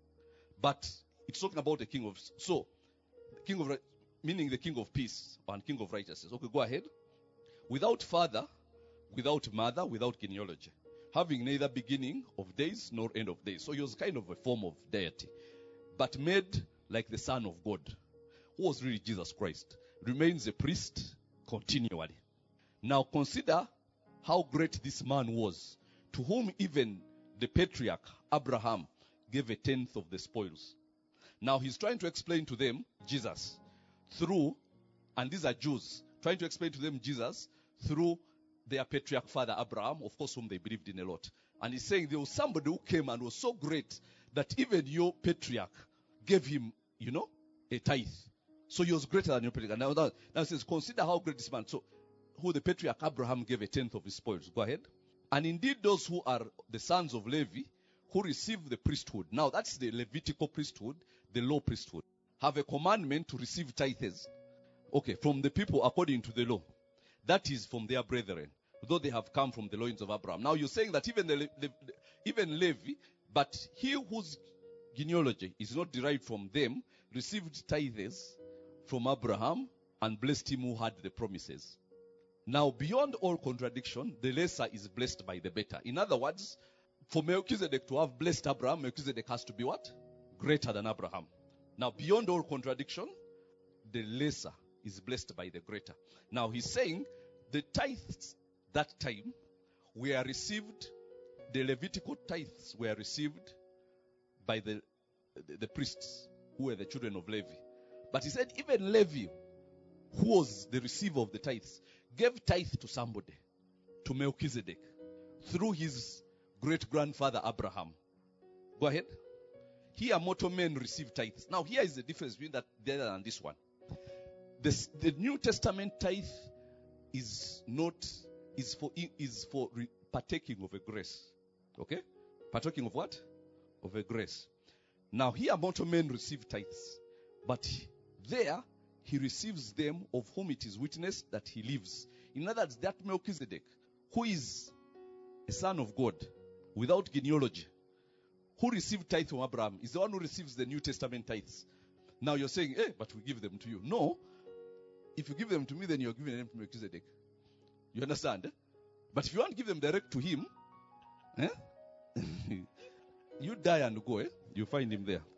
But, it's talking about the king of, so, king of, meaning the king of peace and king of righteousness. Okay, go ahead. Without father, without mother, without genealogy, having neither beginning of days nor end of days. So he was kind of a form of deity, but made like the Son of God, who was really Jesus Christ, remains a priest continually. Now consider how great this man was, to whom even the patriarch Abraham gave a tenth of the spoils. Now he's trying to explain to them Jesus through, and these are Jews, trying to explain to them Jesus through their patriarch father Abraham, of course, whom they believed in a lot. And he's saying there was somebody who came and was so great that even your patriarch gave him, you know, a tithe. So he was greater than your patriarch. Now, now, now it says, consider how great this man. So, who the patriarch Abraham gave a tenth of his spoils. Go ahead. And indeed, those who are the sons of Levi, who receive the priesthood. Now, that's the Levitical priesthood, the law priesthood. Have a commandment to receive tithes. Okay, from the people according to the law. That is from their brethren, though they have come from the loins of Abraham. Now you're saying that even the, the, even Levi, but he whose genealogy is not derived from them, received tithes from Abraham and blessed him who had the promises. Now beyond all contradiction, the lesser is blessed by the better. In other words, for Melchizedek to have blessed Abraham, Melchizedek has to be what? Greater than Abraham. Now beyond all contradiction, the lesser is blessed by the greater. Now he's saying the tithes that time were received, the Levitical tithes were received by the, the, the priests who were the children of Levi. But he said even Levi, who was the receiver of the tithes, gave tithe to somebody, to Melchizedek, through his great-grandfather Abraham. Go ahead. Here mortal men receive tithes. Now here is the difference between that the other and this one. This, the New Testament tithe is not, is for, is for re, partaking of a grace. Okay? Partaking of what? Of a grace. Now here mortal men receive tithes. But there, he receives them of whom it is witnessed that he lives. In other words, that Melchizedek, who is a son of God, without genealogy, who received tithe from Abraham, is the one who receives the New Testament tithes. Now you're saying, eh, but we give them to you. No. If you give them to me, then you're giving them to Melchizedek. You understand? Eh? But if you want to give them direct to him, eh, You die and go, eh? You find him there.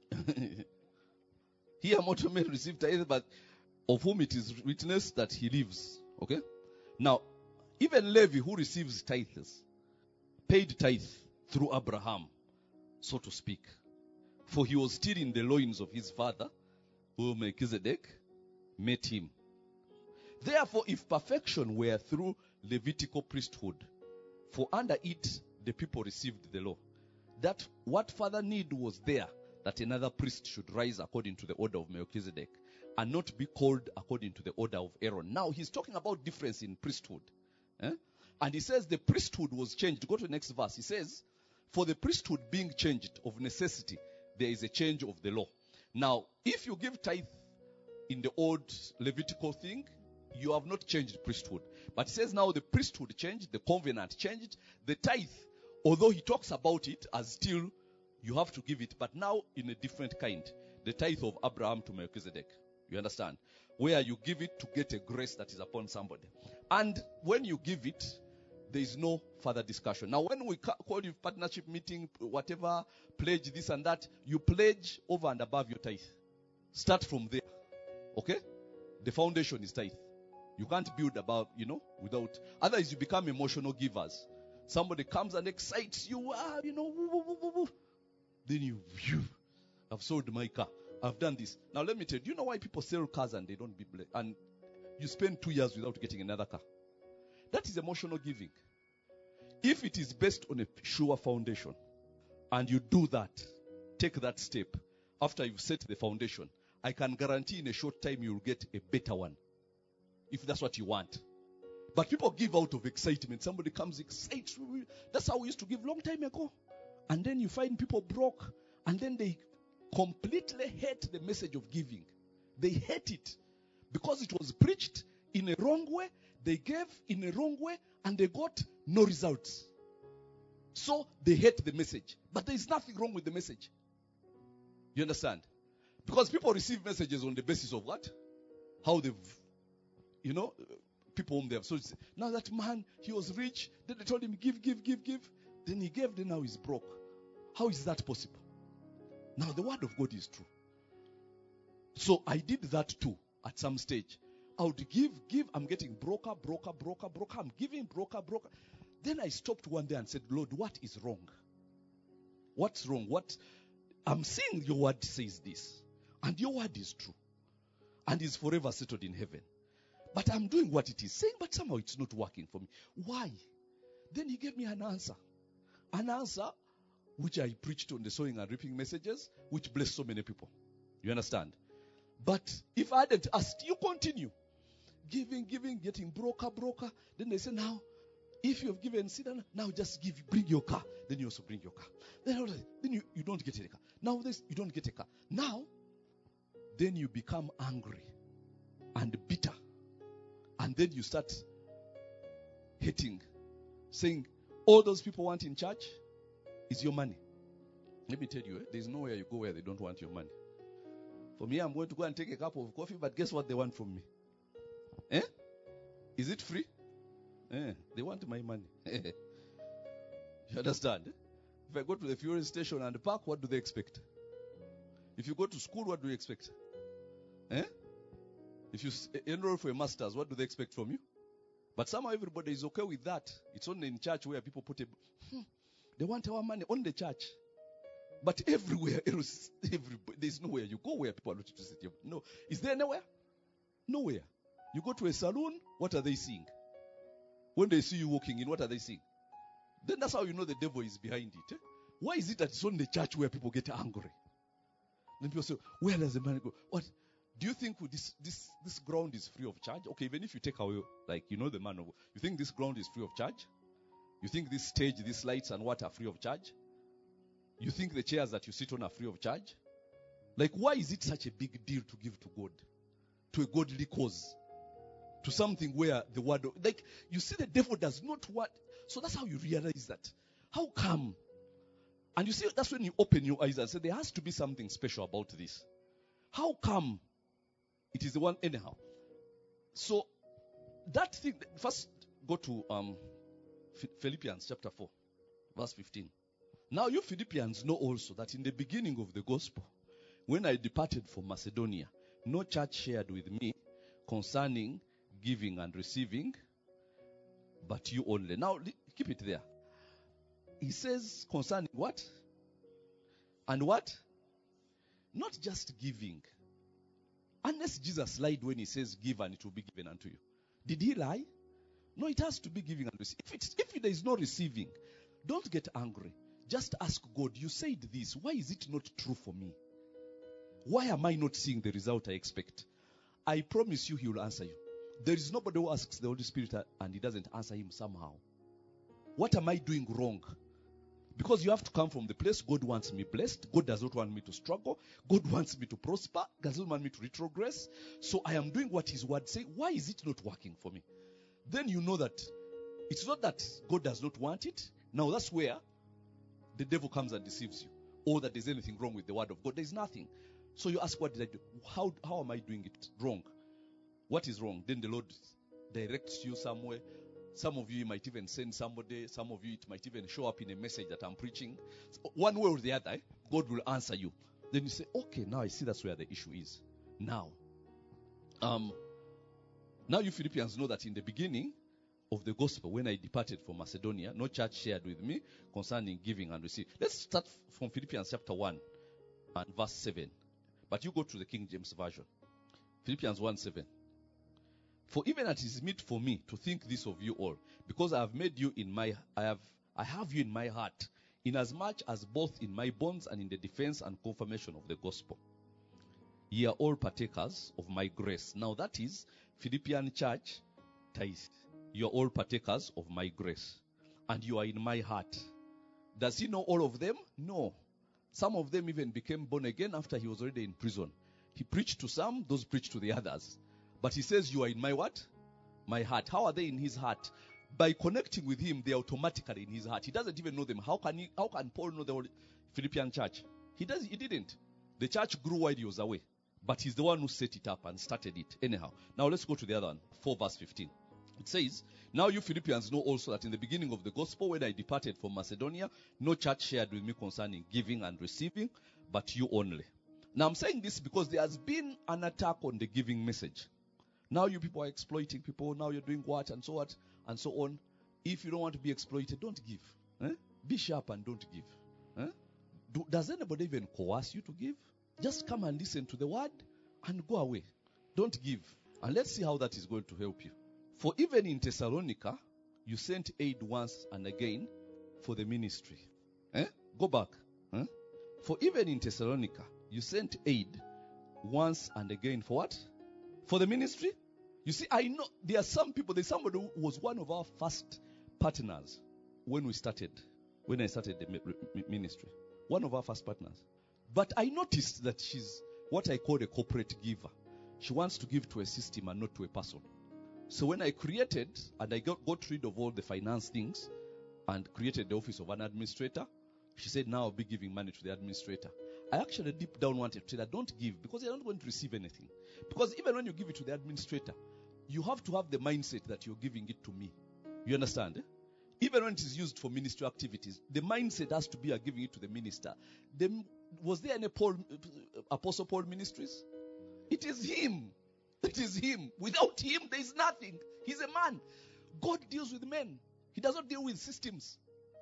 Here mortal men receive tithe, but of whom it is witnessed that he lives. Okay? Now, even Levi, who receives tithes, paid tithe through Abraham, so to speak. For he was still in the loins of his father, who Melchizedek met him. Therefore, if perfection were through Levitical priesthood, for under it the people received the law, that what further need was there that another priest should rise according to the order of Melchizedek and not be called according to the order of Aaron? Now he's talking about difference in priesthood. Eh? And he says the priesthood was changed. Go to the next verse. He says, for the priesthood being changed of necessity, there is a change of the law. Now, if you give tithe in the old Levitical thing, you have not changed priesthood. But he says now the priesthood changed, the covenant changed, the tithe, although he talks about it as still you have to give it, but now in a different kind. The tithe of Abraham to Melchizedek. You understand? Where you give it to get a grace that is upon somebody. And when you give it, there is no further discussion. Now when we call you partnership meeting, whatever, pledge this and that, you pledge over and above your tithe. Start from there. Okay? The foundation is tithe. You can't build above, you know, without. Otherwise you become emotional givers. Somebody comes and excites you, ah, you know, woo, woo, woo, woo. Then you, you, I've sold my car. I've done this. Now let me tell you, do you know why people sell cars and they don't be blessed? And you spend two years without getting another car? That is emotional giving. If it is based on a sure foundation, and you do that, take that step, after you've set the foundation, I can guarantee in a short time you'll get a better one. If that's what you want. But people give out of excitement. Somebody comes excited. That's how we used to give long time ago. And then you find people broke. And then they completely hate the message of giving. They hate it. Because it was preached in a wrong way. They gave in a wrong way. And they got no results. So they hate the message. But there is nothing wrong with the message. You understand? Because people receive messages on the basis of what? How they've, you know, people whom they have. So now that man, he was rich. Then they told him, give, give, give, give. Then he gave, then now he's broke. How is that possible? Now the word of God is true. So I did that too at some stage. I would give, give, I'm getting broker, broker, broker, broker. I'm giving broker, broker. Then I stopped one day and said, Lord, what is wrong? What's wrong? What? I'm saying your word says this. And your word is true. And is forever settled in heaven. But I'm doing what it is saying, but somehow it's not working for me. Why? Then he gave me an answer. An answer which I preached on the sowing and reaping messages, which blessed so many people. You understand? But if I hadn't asked, you continue. Giving, giving, getting broker, broker. Then they say, now, if you have given, sit down, now just give, bring your car. Then you also bring your car. Then, then you, you don't get a car. Now this, you don't get a car. Now, then you become angry and bitter. And then you start hating. Saying, all those people want in church is your money. Let me tell you, eh, there's nowhere you go where they don't want your money. For me, I'm going to go and take a cup of coffee, but guess what they want from me? Eh? Is it free? Eh, they want my money. You understand? Eh? If I go to the fuel station and park, what do they expect? If you go to school, what do you expect? Eh? If you enroll for a master's, what do they expect from you? But somehow everybody is okay with that. It's only in church where people put a... Hmm, they want our money on the church. But everywhere else, everybody, there's nowhere you go where people are looking to sit. No. Is there anywhere? Nowhere. You go to a saloon, what are they seeing? When they see you walking in, what are they seeing? Then that's how you know the devil is behind it. Eh? Why is it that it's on the church where people get angry? Then people say, where does the money go? What? Do you think this this this ground is free of charge? Okay, even if you take away, like, you know, the man of, you think this ground is free of charge? You think this stage, these lights and what are free of charge? You think the chairs that you sit on are free of charge? Like, why is it such a big deal to give to God? To a godly cause? To something where the word of, like, you see the devil does not want, so that's how you realize that. How come? And you see, that's when you open your eyes and say, there has to be something special about this. How come? It is the one anyhow. So, that thing, first go to um, Philippians chapter four, verse fifteen. Now you Philippians know also that in the beginning of the gospel, when I departed from Macedonia, no church shared with me concerning giving and receiving, but you only. Now keep it there. He says concerning what? And what? Not just giving. Unless Jesus lied when he says give and it will be given unto you. Did he lie? No, it has to be giving and receiving. If, it's, if there is no receiving, don't get angry. Just ask God, you said this. Why is it not true for me? Why am I not seeing the result I expect? I promise you he will answer you. There is nobody who asks the Holy Spirit and he doesn't answer him somehow. What am I doing wrong? Because you have to come from the place God wants me blessed. God does not want me to struggle. God wants me to prosper. God doesn't want me to retrogress. So I am doing what his word says. Why is it not working for me? Then you know that it's not that God does not want it. Now that's where the devil comes and deceives you. Or that there's anything wrong with the word of God. There's nothing. So you ask, what did I do? How, how am I doing it wrong? What is wrong? Then the Lord directs you somewhere. Some of you might even send somebody. Some of you, it might even show up in a message that I'm preaching. So one way or the other, God will answer you. Then you say, okay, now I see that's where the issue is. Now, um, now you Philippians know that in the beginning of the gospel, when I departed from Macedonia, no church shared with me concerning giving and receiving. Let's start from Philippians chapter one and verse seven. But you go to the King James Version. Philippians one seven. For even it is meet for me to think this of you all, because I have made you in my, I have, I have you in my heart, inasmuch as both in my bonds and in the defense and confirmation of the gospel, ye are all partakers of my grace. Now that is Philippian church tithe. You are all partakers of my grace, and you are in my heart. Does he know all of them? No. Some of them even became born again after he was already in prison. He preached to some, those preached to the others. But he says, you are in my what? My heart. How are they in his heart? By connecting with him, they are automatically in his heart. He doesn't even know them. How can he, how can Paul know the whole Philippian church? He does. He didn't. The church grew while he was away. But he's the one who set it up and started it. Anyhow. Now let's go to the other one. four verse fifteen. It says, now you Philippians know also that in the beginning of the gospel, when I departed from Macedonia, no church shared with me concerning giving and receiving, but you only. Now I'm saying this because there has been an attack on the giving message. Now you people are exploiting people. Now you're doing what and so what and so on. If you don't want to be exploited, don't give. Eh? Be sharp and don't give. Eh? Do, does anybody even coerce you to give? Just come and listen to the word and go away. Don't give. And let's see how that is going to help you. For even in Thessalonica, you sent aid once and again for the ministry. Eh? Go back. Eh? For even in Thessalonica, you sent aid once and again for what? For the ministry? You see, I know there are some people, there's somebody who was one of our first partners when we started, when I started the ministry. One of our first partners. But I noticed that she's what I call a corporate giver. She wants to give to a system and not to a person. So when I created, and I got, got rid of all the finance things, and created the office of an administrator, she said, now I'll be giving money to the administrator. I actually deep down wanted to tell her, don't give, because you're not going to receive anything. Because even when you give it to the administrator, you have to have the mindset that you're giving it to me. You understand? Eh? Even when it is used for ministry activities, the mindset has to be, I'm giving it to the minister. The, was there any Paul, Apostle Paul ministries? It is him. It is him. Without him, there is nothing. He's a man. God deals with men. He does not deal with systems.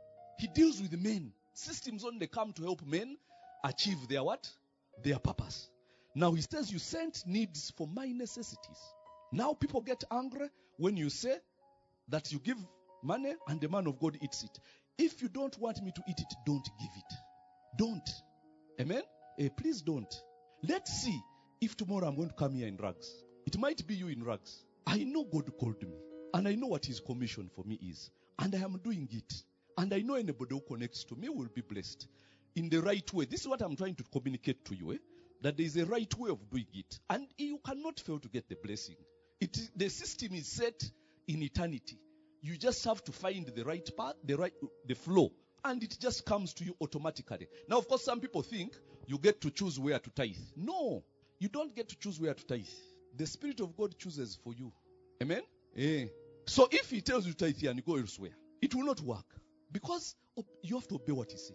He deals with men. Systems only come to help men achieve their what? Their purpose. Now he says you sent needs for my necessities. Now people get angry when you say that you give money and the man of God eats it. If you don't want me to eat it, don't give it. Don't. Amen? Eh, please don't. Let's see if tomorrow I'm going to come here in rags. It might be you in rags. I know God called me. And I know what his commission for me is. And I am doing it. And I know anybody who connects to me will be blessed. In the right way. This is what I'm trying to communicate to you. Eh? That there is a right way of doing it. And you cannot fail to get the blessing. It is, the system is set in eternity. You just have to find the right path, the right, the flow. And it just comes to you automatically. Now, of course, some people think you get to choose where to tithe. No. You don't get to choose where to tithe. The Spirit of God chooses for you. Amen? Eh. So if he tells you to tithe here and you go elsewhere, it will not work. Because you have to obey what he's saying.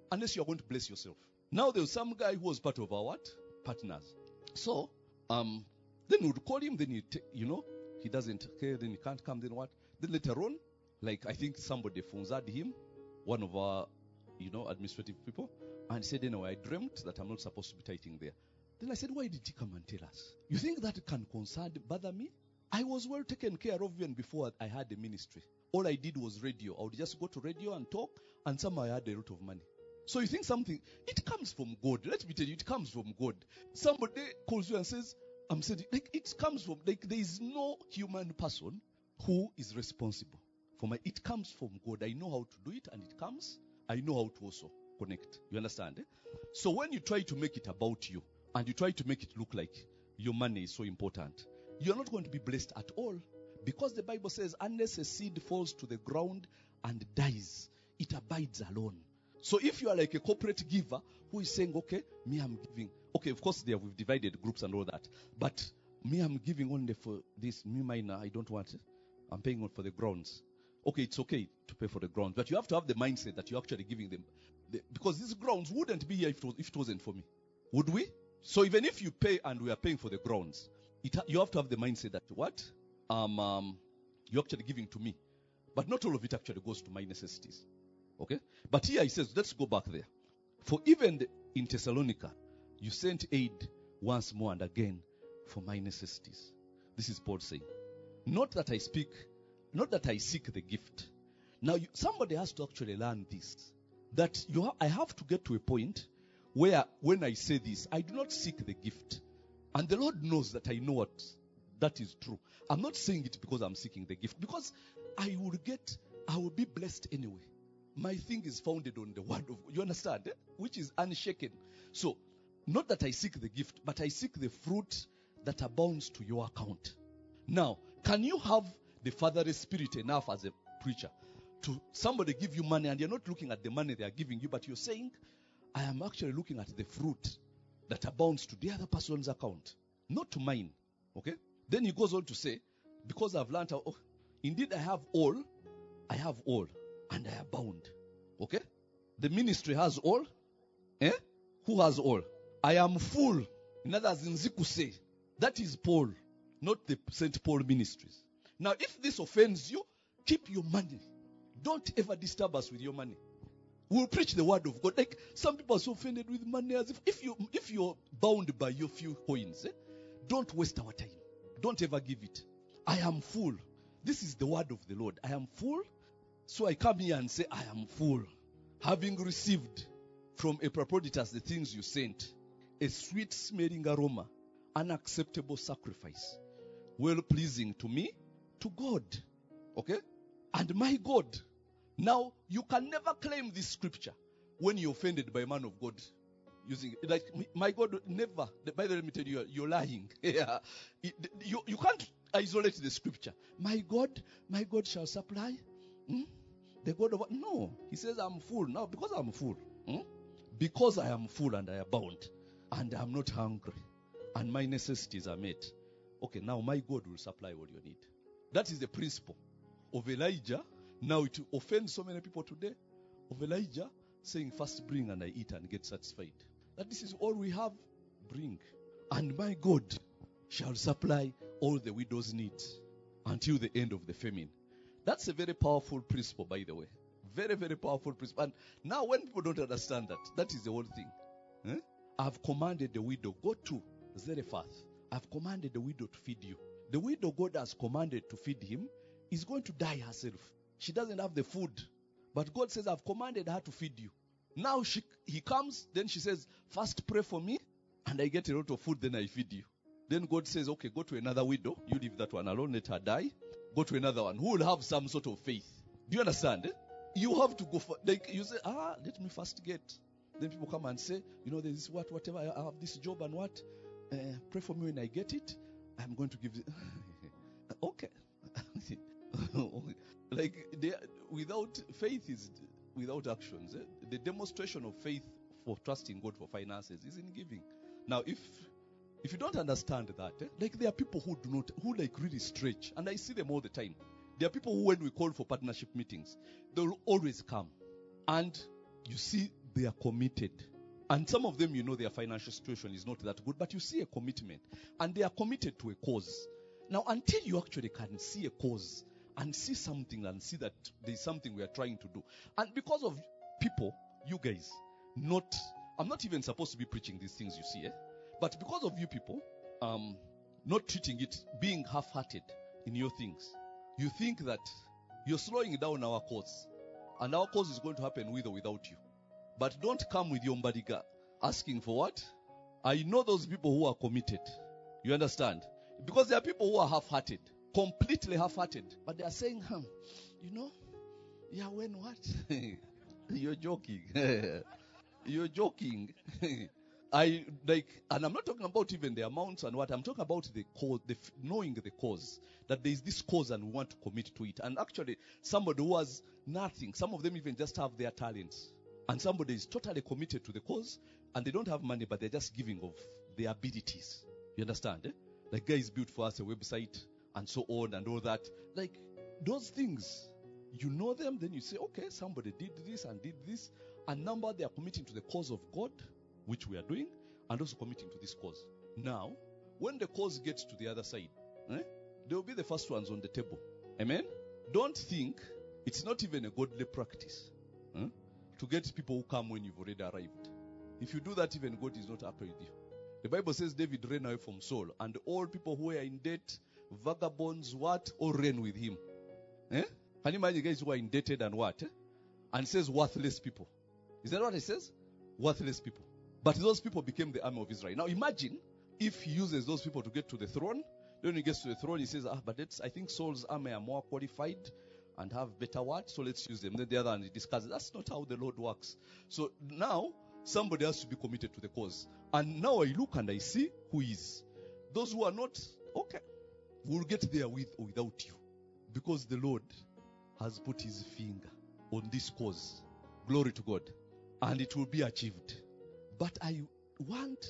unless you are going to bless yourself. Now there was some guy who was part of our what? Partners. So, um, then we would call him, then he, t- you know, he doesn't care, then he can't come, then what? Then later on, like I think somebody funzad him, one of our, you know, administrative people, and said, you know, I dreamt that I'm not supposed to be tithing there. Then I said, why did he come and tell us? You think that can concern, bother me? I was well taken care of even before I had the ministry. All I did was radio. I would just go to radio and talk, and somehow I had a lot of money. So you think something, it comes from God. Let me tell you, it comes from God. Somebody calls you and says, I'm saying, like, it comes from, like, there is no human person who is responsible for my, it comes from God. I know how to do it, and it comes. I know how to also connect. You understand? Eh? So when you try to make it about you, and you try to make it look like your money is so important, you're not going to be blessed at all. Because the Bible says, unless a seed falls to the ground and dies, it abides alone. So if you are like a corporate giver who is saying, okay, me I'm giving. Okay, of course there we've divided groups and all that. But me I'm giving only for this, me minor, I don't want it. I'm paying for the grounds. Okay, it's okay to pay for the grounds. But you have to have the mindset that you're actually giving them. The, because these grounds wouldn't be here if it, was, if it wasn't for me. Would we? So even if you pay and we are paying for the grounds, it, you have to have the mindset that what? Um, um, you're actually giving to me. But not all of it actually goes to my necessities. Okay? But here he says, let's go back there. For even the, in Thessalonica, you sent aid once more and again for my necessities. This is Paul saying. Not that I speak, not that I seek the gift. Now, you, somebody has to actually learn this. That you ha- I have to get to a point where when I say this, I do not seek the gift. And the Lord knows that I know what that is true. I'm not saying it because I'm seeking the gift. Because I will get, I will be blessed anyway. My thing is founded on the word of God. You understand? Eh? Which is unshaken. So, not that I seek the gift, but I seek the fruit that abounds to your account. Now, can you have the fatherly spirit enough as a preacher to somebody give you money and you're not looking at the money they are giving you, but you're saying, I am actually looking at the fruit that abounds to the other person's account, not to mine. Okay? Then he goes on to say, because I've learned how, oh, indeed I have all, I have all, and I abound. Okay? The ministry has all. Eh? Who has all? I am full. In other words, in Zikuse. That is Paul, not the Saint Paul Ministries. Now, if this offends you, keep your money. Don't ever disturb us with your money. We'll preach the word of God. Like some people are so offended with money as if if you if you're bound by your few coins, eh, don't waste our time. Don't ever give it. I am full. This is the word of the Lord. I am full. So I come here and say, I am full. Having received from Epaphroditus the things you sent, a sweet smelling aroma, an acceptable sacrifice, well pleasing to me, to God. Okay? And my God. Now, you can never claim this scripture when you're offended by a man of God. Using it. Like, my God, never. By the way, let me tell you, you're lying. Yeah. It, you, you can't isolate the scripture. My God, my God shall supply. Hmm? The God of... No. He says, I'm full. Now, because I'm full. Hmm? Because I am full and I abound. And I'm not hungry. And my necessities are met. Okay, now my God will supply all you need. That is the principle of Elijah. Now it offends so many people today. Of Elijah saying, first bring and I eat and get satisfied. That this is all we have, bring. And my God shall supply all the widow's needs until the end of the famine. That's a very powerful principle, by the way. Very, very powerful principle. And now when people don't understand that, that is the whole thing. Eh? I've commanded the widow, go to Zarephath. I've commanded the widow to feed you. The widow God has commanded to feed him is going to die herself. She doesn't have the food. But God says, I've commanded her to feed you. Now she, he comes, then she says, first pray for me, and I get a lot of food, then I feed you. Then God says, okay, go to another widow. You leave that one alone, let her die. Go to another one who will have some sort of faith. Do you understand? Eh? You have to go for, like you say, ah, let me first get. Then people come and say, you know, there is what, whatever, I have this job and what. Uh, pray for me when I get it. I'm going to give it. Okay. Like, they, without faith is without actions. Eh? The demonstration of faith for trusting God for finances is in giving. Now, if if you don't understand that, eh, like there are people who do not, who like really stretch, and I see them all the time. There are people who, when we call for partnership meetings, they will always come, and you see they are committed. And some of them, you know, their financial situation is not that good, but you see a commitment. And they are committed to a cause. Now, until you actually can see a cause and see something and see that there is something we are trying to do. And because of people, you guys, not, I'm not even supposed to be preaching these things you see, eh? But because of you people, um, not treating it, being half-hearted in your things, you think that you're slowing down our cause. And our cause is going to happen with or without you. But don't come with your mbadiga asking for what? I know those people who are committed. You understand? Because there are people who are half-hearted. Completely half-hearted. But they are saying, hmm, you know, yeah, when what? You're joking. You're joking. I like, and I'm not talking about even the amounts and what. I'm talking about the cause, the knowing the cause, that there is this cause and we want to commit to it. And actually, somebody who has nothing, some of them even just have their talents, and somebody is totally committed to the cause, and they don't have money, but they're just giving of their abilities. You understand? Eh? Like guys built for us a website and so on and all that. Like those things, you know them, then you say, okay, somebody did this and did this, and number they are committing to the cause of God, which we are doing, and also committing to this cause. Now, when the cause gets to the other side, eh, they will be the first ones on the table. Amen? Don't think it's not even a godly practice eh, to get people who come when you've already arrived. If you do that, even God is not happy with you. The Bible says David ran away from Saul, and all people who were in debt, vagabonds, what, all ran with him. Eh? Can you imagine guys who are indebted and what? Eh? And it says worthless people. Is that what it says? Worthless people. But those people became the army of Israel. Now imagine if he uses those people to get to the throne. Then he gets to the throne, he says, ah, but that's, I think Saul's army are more qualified and have better words, so let's use them. Then the other one he discusses. That's not how the Lord works. So now somebody has to be committed to the cause. And now I look and I see who is. Those who are not, okay, we'll get there with or without you. Because the Lord has put his finger on this cause. Glory to God. And it will be achieved. But I want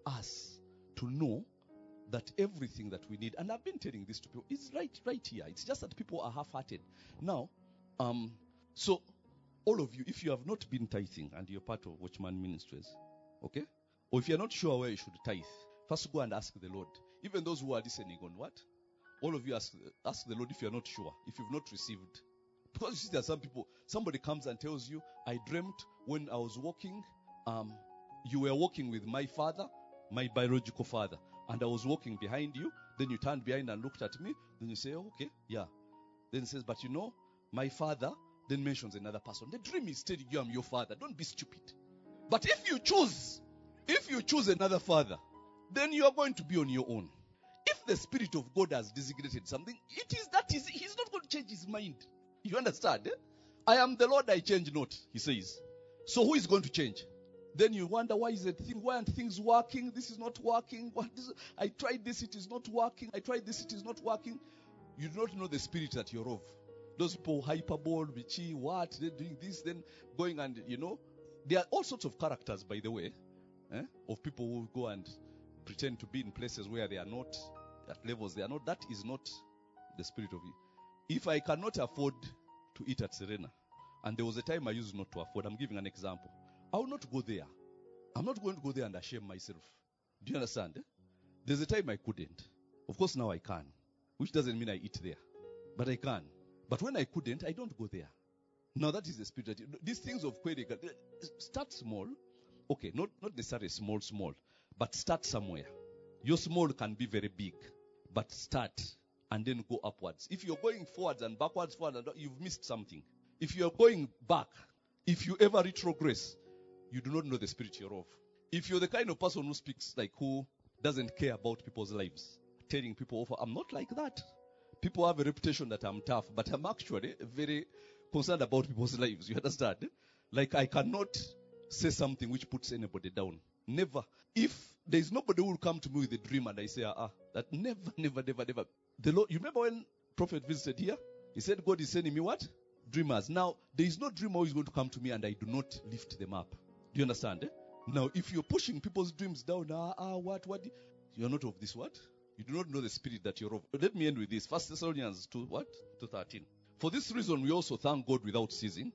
us to know that everything that we need, and I've been telling this to people, is right, right here. It's just that people are half-hearted. Now, um, so all of you, if you have not been tithing and you're part of Watchman Ministries, okay, or if you're not sure where you should tithe, first go and ask the Lord. Even those who are listening on what? All of you ask, ask the Lord if you're not sure, if you've not received. Because you see, there are some people, somebody comes and tells you, I dreamt when I was walking, um, you were walking with my father, my biological father, and I was walking behind you. Then you turned behind and looked at me. Then you say, oh, okay, yeah. Then he says, but you know, my father, then mentions another person. The dream is telling you I'm your father. Don't be stupid. But if you choose, if you choose another father, then you are going to be on your own. If the Spirit of God has designated something, it is that is, he's not going to change his mind. You understand? Eh? I am the Lord, I change not, he says. So who is going to change? Then you wonder, why is it thing, why aren't things working? This is not working. What is, I tried this, it is not working. I tried this, it is not working. You do not know the spirit that you're of. Those people, hyperbole, bitchy, what, they're doing this, then going and, you know. There are all sorts of characters, by the way, eh, of people who go and pretend to be in places where they are not, at levels they are not. That is not the spirit of it. If I cannot afford to eat at Serena, and there was a time I used not to afford, I'm giving an example. I will not go there. I'm not going to go there and shame myself. Do you understand? Eh? There's a time I couldn't. Of course now I can. Which doesn't mean I eat there. But I can. But when I couldn't, I don't go there. Now that is the spirit. These things of query, start small. Okay, not, not necessarily small, small. But start somewhere. Your small can be very big. But start and then go upwards. If you're going forwards and backwards, forwards, and you've missed something. If you're going back, if you ever retrogress, you do not know the spirit you're of. If you're the kind of person who speaks like who doesn't care about people's lives, telling people off, I'm not like that. People have a reputation that I'm tough, but I'm actually very concerned about people's lives. You understand? Like I cannot say something which puts anybody down. Never. If there is nobody who will come to me with a dream and I say, ah, that never, never, never, never. The Lord, you remember when Prophet visited here? He said, God is sending me what? Dreamers. Now, there is no dreamer who is going to come to me and I do not lift them up. Do you understand? Eh? Now, if you're pushing people's dreams down, ah, ah, what, what? You're not of this what? You do not know the spirit that you're of. Let me end with this. First Thessalonians two, what? two thirteen. For this reason, we also thank God without ceasing,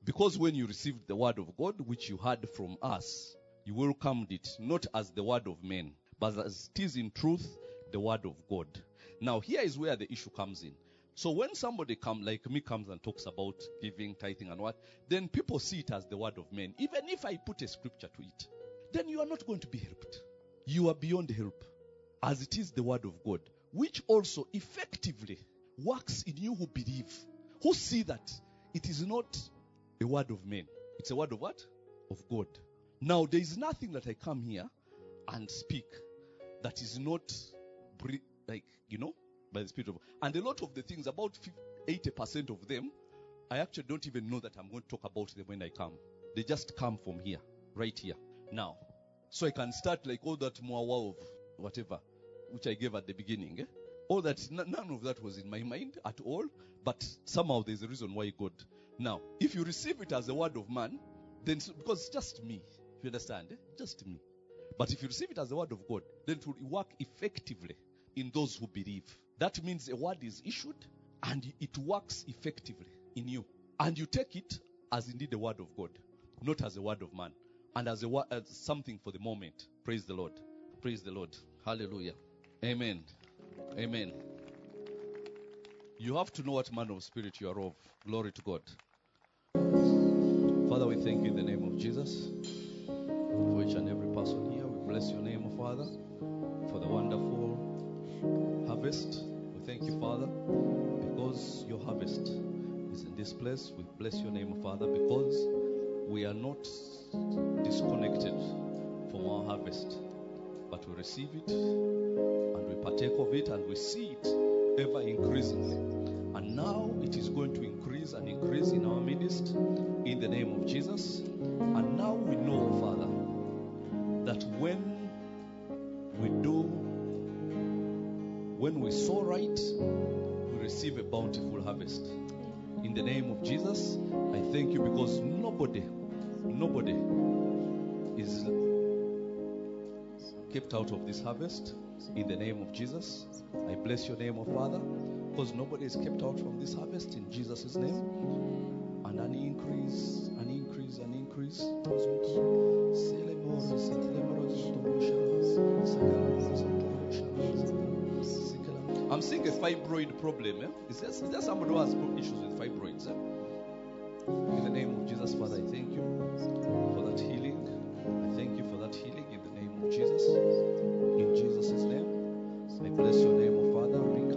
Because when you received the word of God, which you heard from us, you welcomed it not as the word of men, but as it is in truth, the word of God. Now, here is where the issue comes in. So when somebody come, like me comes and talks about giving, tithing and what, then people see it as the word of men. Even if I put a scripture to it, then you are not going to be helped. You are beyond help, as it is the word of God, which also effectively works in you who believe, who see that it is not a word of men. It's a word of what? Of God. Now, there is nothing that I come here and speak that is not, like, you know, by the Spirit of God. And a lot of the things, about eighty percent of them, I actually don't even know that I'm going to talk about them when I come. They just come from here, right here. Now, so I can start like all that muawa of whatever, which I gave at the beginning. Eh? All that, n- none of that was in my mind at all, but somehow there's a reason why God. Now, if you receive it as a word of man, then, so, because it's just me, you understand? Eh? Just me. But if you receive it as a word of God, then it will work effectively in those who believe. That means a word is issued and it works effectively in you. And you take it as indeed a word of God, not as a word of man. And as, a, as something for the moment. Praise the Lord. Praise the Lord. Hallelujah. Amen. Amen. You have to know what man of spirit you are of. Glory to God. Father, we thank you in the name of Jesus for each and every person here. We bless your name, Father, for the wonderful harvest. We thank you, Father, because your harvest is in this place. We bless your name, Father, because we are not disconnected from our harvest, but we receive it and we partake of it and we see it ever increasingly. And now it is going to increase and increase in our midst in the name of Jesus. And now we know, Father, that when we do, when we sow right, we receive a bountiful harvest. In the name of Jesus, I thank you because nobody, nobody is kept out of this harvest. In the name of Jesus, I bless your name, O Father, because nobody is kept out from this harvest in Jesus' name. And an increase, an increase, an increase. I'm seeing a fibroid problem. Eh? Is, there, is there somebody who has issues with fibroids? Eh? In the name of Jesus, Father, I thank you for that healing. I thank you for that healing in the name of Jesus. In Jesus' name, I bless your name, O Father.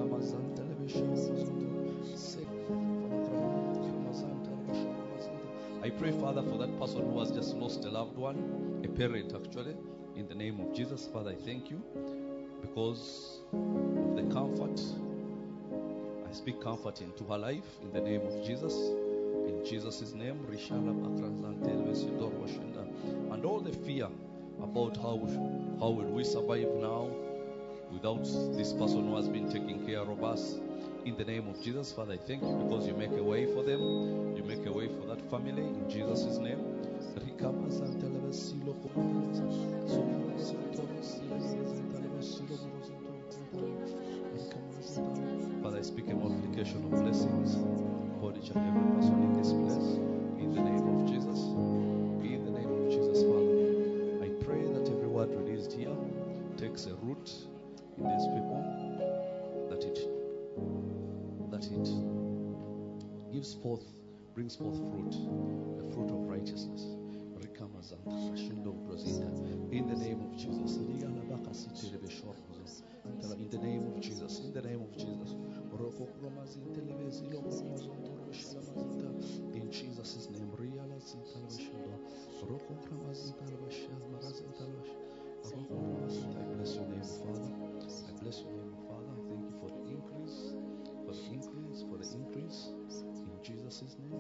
I pray, Father, for that person who has just lost a loved one, a parent actually, in the name of Jesus. Father, I thank you because of the comfort. I speak comfort into her life in the name of Jesus. In Jesus' name, and all the fear about how how will we survive now without this person who has been taking care of us. In the name of Jesus, Father, I thank you because you make a way for them. You make a way for that family in Jesus' name. Father, I speak a multiplication of blessings for each and every person in this place. In the name of Jesus. In the name of Jesus, Father. I pray that every word released here takes a root in these people. That it that it gives forth, brings forth fruit, the fruit of righteousness. In the name of Jesus. In the name of Jesus. In the name of Jesus. In Jesus' name. I bless your name, Father. I bless your name, Father. Thank you for the increase, for the increase, for the increase. In Jesus' name.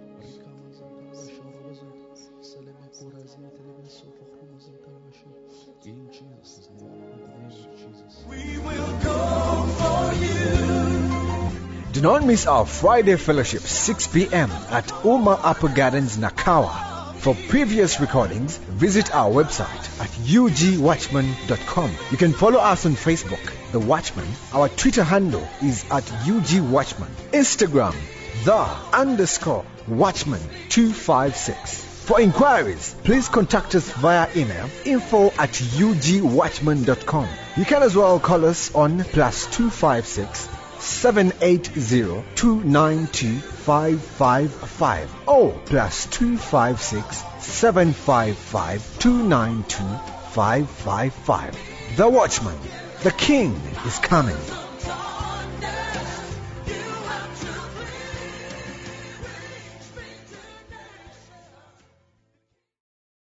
In Jesus' name. In the name of Jesus. We will go for you. Do not miss our Friday fellowship, six p.m. at Uma Upper Gardens, Nakawa. For previous recordings, visit our website at u g watchman dot com. You can follow us on Facebook, The Watchman. Our Twitter handle is at U G Watchman. Instagram, The underscore Watchman two five six. For inquiries, please contact us via email info at u g watchman dot com. You can as well call us on plus two five six seven eight zero two nine two five five five or plus two five six seven five five two nine two five five five. The Watchman, the King is coming.